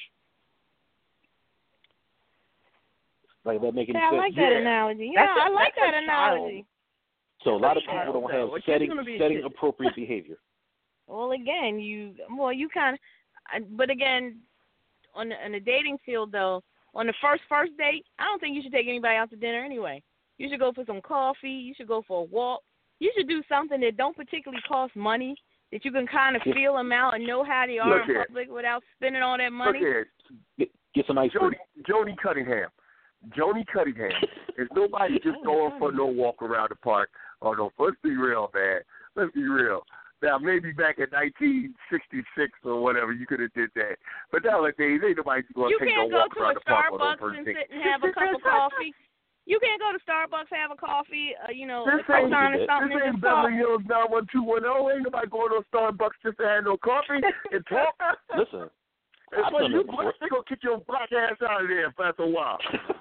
S11: Like, that make any
S10: Yeah, I
S11: sense?
S10: like that
S4: Yeah.
S10: analogy. Yeah,
S5: That's a-
S10: I like
S5: that's
S10: that
S5: a child.
S10: analogy.
S11: So a lot of
S5: That's a
S11: people don't
S5: child,
S11: have
S5: though. A kid's
S11: setting
S5: gonna be a
S11: setting
S5: kid.
S11: appropriate behavior.
S10: Well, again, you well, you kind of, but again, on the, on the dating field though, on the first first date, I don't think you should take anybody out to dinner anyway. You should go for some coffee. You should go for a walk. You should do something that don't particularly cost money, that you can kind of feel them out and know how they are
S4: Look
S10: in
S4: here.
S10: public without spending all that
S4: Look
S10: money.
S4: here.
S11: Get, get some ice cream.
S4: Jody, Jody Cunningham. Jody Cunningham. Is nobody just going for no walk around the park? Oh, no, let's be real, man. Let's be real. Now, maybe back in nineteen sixty-six or whatever, you could have did that. But nowadays, ain't nobody going
S10: You
S4: to take
S10: can't
S4: no
S10: go
S4: walk
S10: to
S4: around
S10: a
S4: the park on no
S10: Starbucks
S4: first
S10: and
S4: date.
S10: sit and have a cup of coffee. You can't go to Starbucks, have a coffee, uh, you know,
S4: This
S10: a
S4: ain't,
S10: croissant or
S11: this
S10: something,
S4: this
S10: and
S4: ain't
S10: just talk.
S4: Beverly Hills nine one two one zero. Ain't nobody going to Starbucks just to have no coffee and talk.
S11: Listen,
S4: It's
S11: I've
S4: like
S11: done
S4: you
S11: that before.
S4: black, they going to kick your black ass out of there after a while.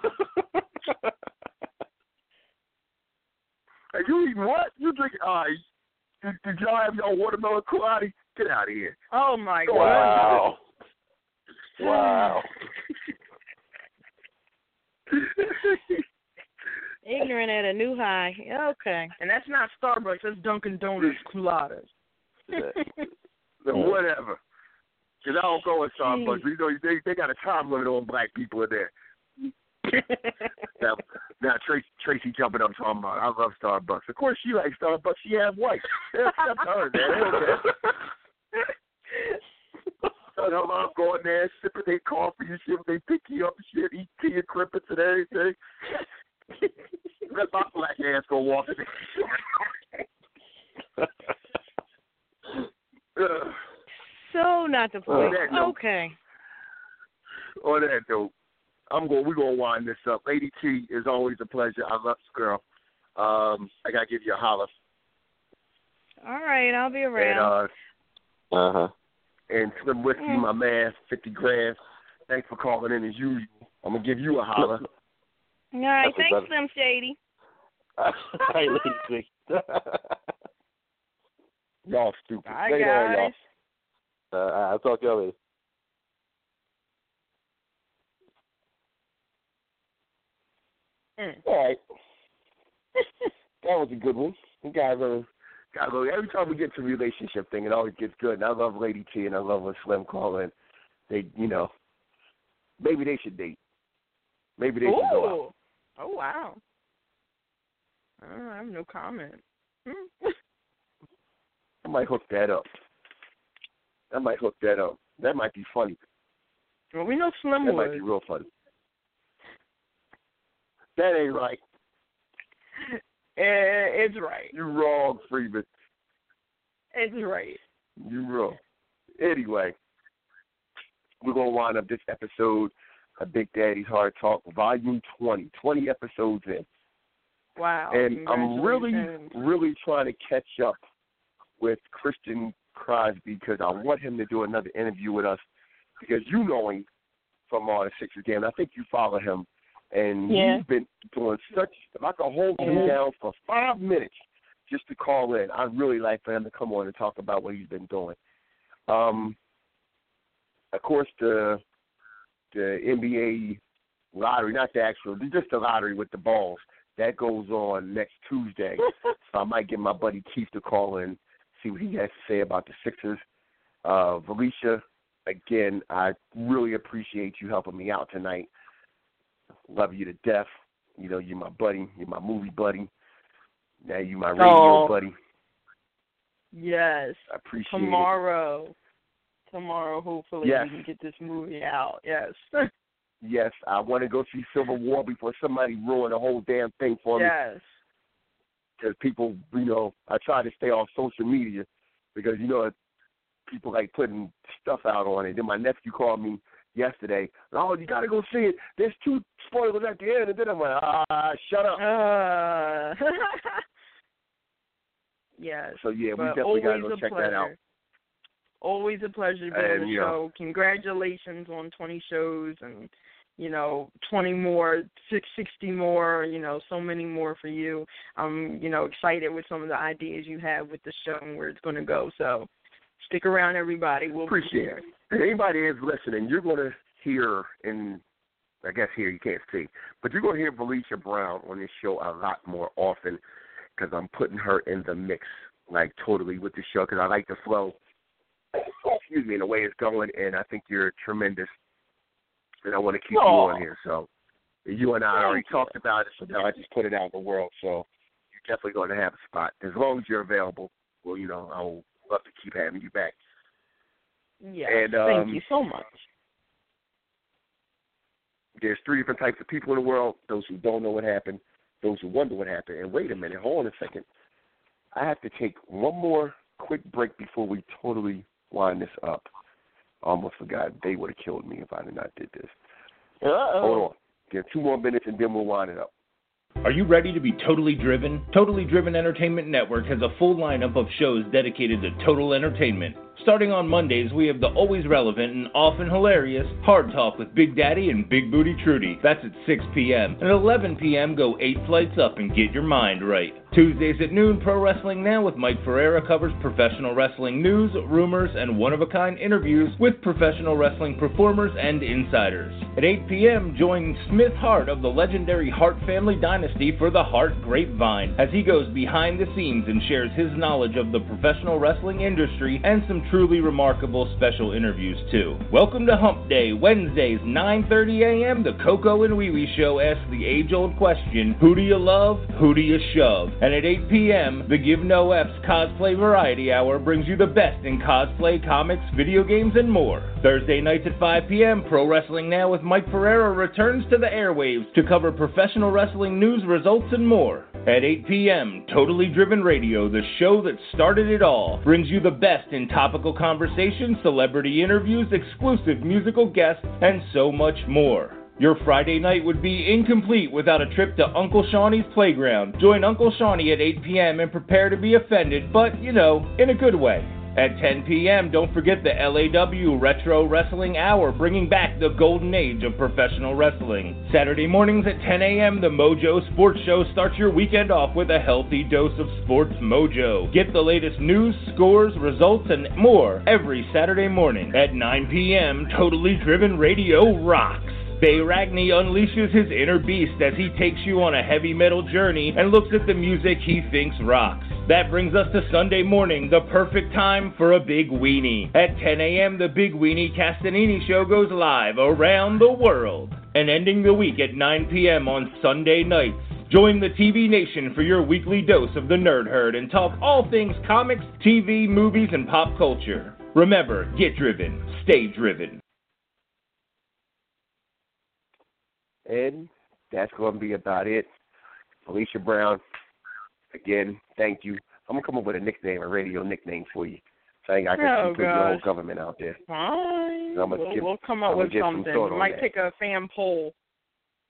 S4: Hey, you eating what? You drinking? All right. Did, did y'all have your watermelon karate? Get out of here.
S5: Oh my God!
S11: Wow. Wow.
S10: Ignorant at a new high. Okay.
S5: And that's not Starbucks. That's Dunkin' Donuts culottes.
S4: So whatever. Because I don't go at Starbucks. You know, they they got a time limit on black people in there. now, now Tracy, Tracy jumping up talking about, I love Starbucks. Of course she likes Starbucks. She has white. That's up to her, man. They don't care. So them I'm going there, sipping their coffee and shit. They pick you up and shit, eat tea and crimpets and everything. Let my black ass go walk in there.
S10: So not the point.
S4: On that note-
S10: Okay.
S4: On that note, I'm going. We're gonna wind this up. Lady T, is always a pleasure. I love this girl. Um, I gotta give you a holler.
S10: All right, I'll be
S4: And
S10: around.
S4: uh,
S11: Uh huh.
S4: and Slim Whiskey,
S10: Mm.
S4: my man, fifty grand. Thanks for calling in as usual. I'm gonna give you a holler.
S10: All right,
S11: That's
S10: thanks,
S11: what's
S10: Slim Shady.
S11: Hey, lady,
S4: Y'all stupid.
S5: Bye,
S4: Later on, y'all.
S5: guys.
S11: uh, I'll talk to y'all later.
S5: Mm.
S4: All right. That was a good one. We gotta go. Gotta go. Every time we get to the relationship thing, it always gets good. And I love Lady T, and I love when Slim call in. They, you know, maybe they should date. Maybe they should go out.
S5: Ooh. Oh, wow. Uh, I have no comment. Hmm.
S4: I might hook that up. I might hook that up. That might be funny.
S5: Well, we know Slim
S4: That
S5: would.
S4: might be real funny. That ain't right.
S5: Eh, it's right.
S4: You wrong, Freeman.
S5: It's right.
S4: You wrong. Anyway, we're going to wind up this episode of Big Daddy's Hard Talk, Volume twenty. twenty episodes in.
S5: Wow.
S4: And I'm really,
S5: Congratulations.
S4: really trying to catch up with Christian Crosby because I want him to do another interview with us because you know him from all the Sixers game. I think you follow him, and
S5: yeah.
S4: he's been doing such – if I could hold him
S5: mm-hmm.
S4: down for five minutes just to call in, I'd really like for him to come on and talk about what he's been doing. Um, of course, the the N B A lottery, not the actual, just the lottery with the balls, that goes on next Tuesday. So I might get my buddy Keith to call in, see what he has to say about the Sixers. Uh, Felicia, again, I really appreciate you helping me out tonight. Love you to death. You know, you're my buddy. You're my movie buddy. Now you're my radio
S5: oh.
S4: buddy.
S5: Yes.
S4: I appreciate
S5: Tomorrow.
S4: it.
S5: Tomorrow, hopefully,
S4: yes.
S5: we can get this movie out. Yes.
S4: Yes, I want to go see Civil War before somebody ruin the whole damn thing for me.
S5: Yes.
S4: Because people, you know, I try to stay off social media because, you know, people like putting stuff out on it. Then my nephew called me yesterday. Oh, you got to go see it. There's two spoilers at the end. And then I'm like, ah, shut up.
S5: Uh, yes.
S4: So, yeah, we definitely got to go check
S5: pleasure.
S4: that out.
S5: Always a pleasure to be
S4: and,
S5: on the
S4: you
S5: show.
S4: Know,
S5: Congratulations on twenty shows and, you know, twenty more, sixty more, you know, so many more for you. I'm, you know, excited with some of the ideas you have with the show and where it's going to go. So stick around, everybody. We'll
S4: appreciate it. Anybody is listening, you're going to hear, and I guess here you can't see, but you're going to hear Felicia Brown on this show a lot more often because I'm putting her in the mix, like, totally with the show because I like the flow. Excuse me, in the way it's going, and I think you're tremendous, and I want to keep
S5: Aww.
S4: you on here. So you and I
S5: Thank
S4: already
S5: you.
S4: talked about it, so now I just put it out in the world. So you're definitely going to have a spot. As long as you're available, well, you know, I will love to keep having you back.
S5: Yeah,
S4: and, um,
S5: thank you so much.
S4: There's three different types of people in the world, those who don't know what happened, those who wonder what happened. And wait a minute, hold on a second. I have to take one more quick break before we totally wind this up. I almost forgot. They would have killed me if I did not did this.
S5: Uh-oh.
S4: Hold on. Give two more minutes and then we'll wind it up.
S2: Are you ready to be totally driven? Totally Driven Entertainment Network has a full lineup of shows dedicated to total entertainment. Starting on Mondays, we have the always relevant and often hilarious Hard Talk with Big Daddy and Big Booty Trudy. That's at six p.m. And at eleven p.m., go eight flights up and get your mind right. Tuesdays at noon, Pro Wrestling Now with Mike Ferreira covers professional wrestling news, rumors, and one-of-a-kind interviews with professional wrestling performers and insiders. At eight p.m., join Smith Hart of the legendary Hart family dynasty for the Hart Grapevine as he goes behind the scenes and shares his knowledge of the professional wrestling industry and some truly remarkable special interviews, too. Welcome to Hump Day, Wednesdays, nine thirty a.m. The Coco and Wee Wee Show asks the age-old question, who do you love, who do you shove? And at eight p.m., the Give No F's Cosplay Variety Hour brings you the best in cosplay, comics, video games, and more. Thursday nights at five p.m., Pro Wrestling Now with Mike Ferreira returns to the airwaves to cover professional wrestling news, results, and more. At eight p.m., Totally Driven Radio, the show that started it all, brings you the best in topical conversation, celebrity interviews, exclusive musical guests, and so much more. Your Friday night would be incomplete without a trip to Uncle Shawnee's Playground. Join Uncle Shawnee at eight p.m. and prepare to be offended, but, you know, in a good way. At ten p.m., don't forget the L A W Retro Wrestling Hour, bringing back the golden age of professional wrestling. Saturday mornings at ten a.m., the Mojo Sports Show starts your weekend off with a healthy dose of sports mojo. Get the latest news, scores, results, and more every Saturday morning. At nine p.m., Totally Driven Radio rocks. Bay Ragney unleashes his inner beast as he takes you on a heavy metal journey and looks at the music he thinks rocks. That brings us to Sunday morning, the perfect time for a Big Weenie. At ten a.m., the Big Weenie Castanini Show goes live around the world. And ending the week at nine p.m. on Sunday nights, join the T V Nation for your weekly dose of the Nerd Herd and talk all things comics, T V, movies, and pop culture. Remember, get driven, stay driven.
S4: And that's going to be about it. Felicia Brown, again, thank you. I'm going to come up with a nickname, a radio nickname for you. So I think I can
S5: Oh,
S4: keep putting your whole
S5: gosh.
S4: government out there.
S5: Fine.
S4: I'm gonna
S5: We'll,
S4: give-
S5: we'll come up
S4: I'm gonna
S5: with
S4: give some
S5: something.
S4: thought
S5: We
S4: on
S5: might
S4: that.
S5: take a fan poll,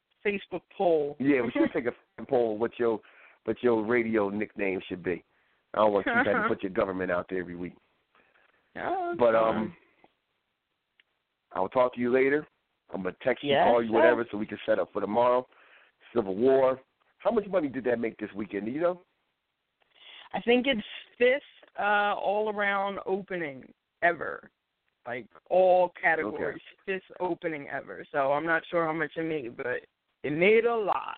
S5: Facebook poll.
S4: Yeah, we should take a poll what your what your radio nickname should be. I don't want you to have to put your government out there every week.
S5: Oh,
S4: but um, I'll talk to you later. I'm gonna text you,
S5: yes,
S4: call you,
S5: sir.
S4: whatever, so we can set up for tomorrow. Civil War. How much money did that make this weekend? Do you know?
S5: I think it's fifth uh, all-around opening ever, like all categories,
S4: Okay.
S5: fifth opening ever. So I'm not sure how much it made, but it made a lot.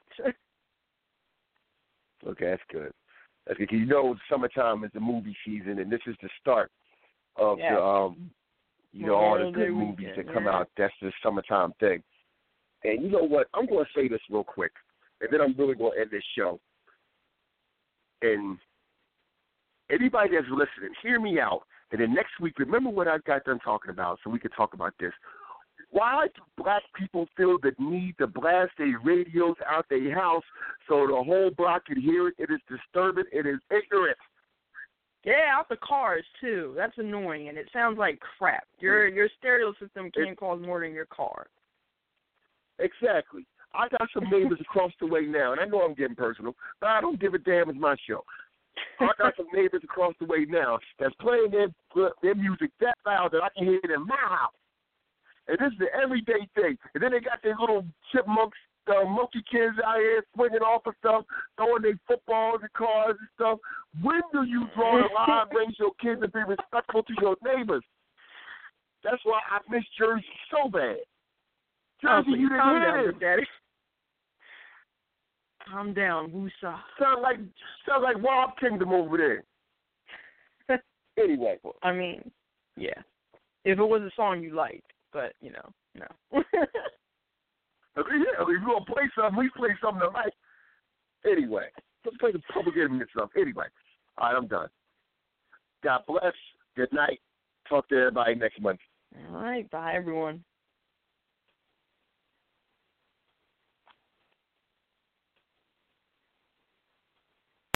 S4: Okay, that's good. That's good. 'Cause you know, summertime is the movie season, and this is the start of
S5: Yes.
S4: the, um, you know, all the
S5: Memorial
S4: good
S5: Day
S4: movies
S5: weekend,
S4: that come
S5: yeah.
S4: out. That's the summertime thing. And you know what? I'm going to say this real quick, and then I'm really going to end this show. And anybody that's listening, hear me out. And then next week, remember what I got done talking about, so we can talk about this. Why do black people feel the need to blast their radios out their house so the whole block can hear it? It is disturbing. It is ignorant.
S5: Yeah, out the cars too. That's annoying, and it sounds like crap. Your your stereo system can't cause more than your car.
S4: Exactly. I got some neighbors across the way now, and I know I'm getting personal, but I don't give a damn. It's my show. I got some neighbors across the way now that's playing their their music that loud that I can hear it in my house. And this is the everyday thing. And then they got their little chipmunks, uh, monkey kids out here swinging off of stuff, throwing their footballs and cars and stuff. When do you draw the line, raise your kids, and be respectful to your neighbors? That's why I miss Jersey so bad. Jersey,
S5: oh,
S4: you didn't
S5: calm
S4: hear
S5: down,
S4: this.
S5: Big Daddy. Calm down, woosah.
S4: Sound like sound like Wild Kingdom over there. Anyway,
S5: I mean, yeah. If it was a song you liked, but you know, no.
S4: If you're gonna play something, we play something I like. Anyway, let's play the Public Enemy stuff. Anyway, all right, I'm done. God bless. Good night. Talk to everybody next month.
S5: All right, bye everyone.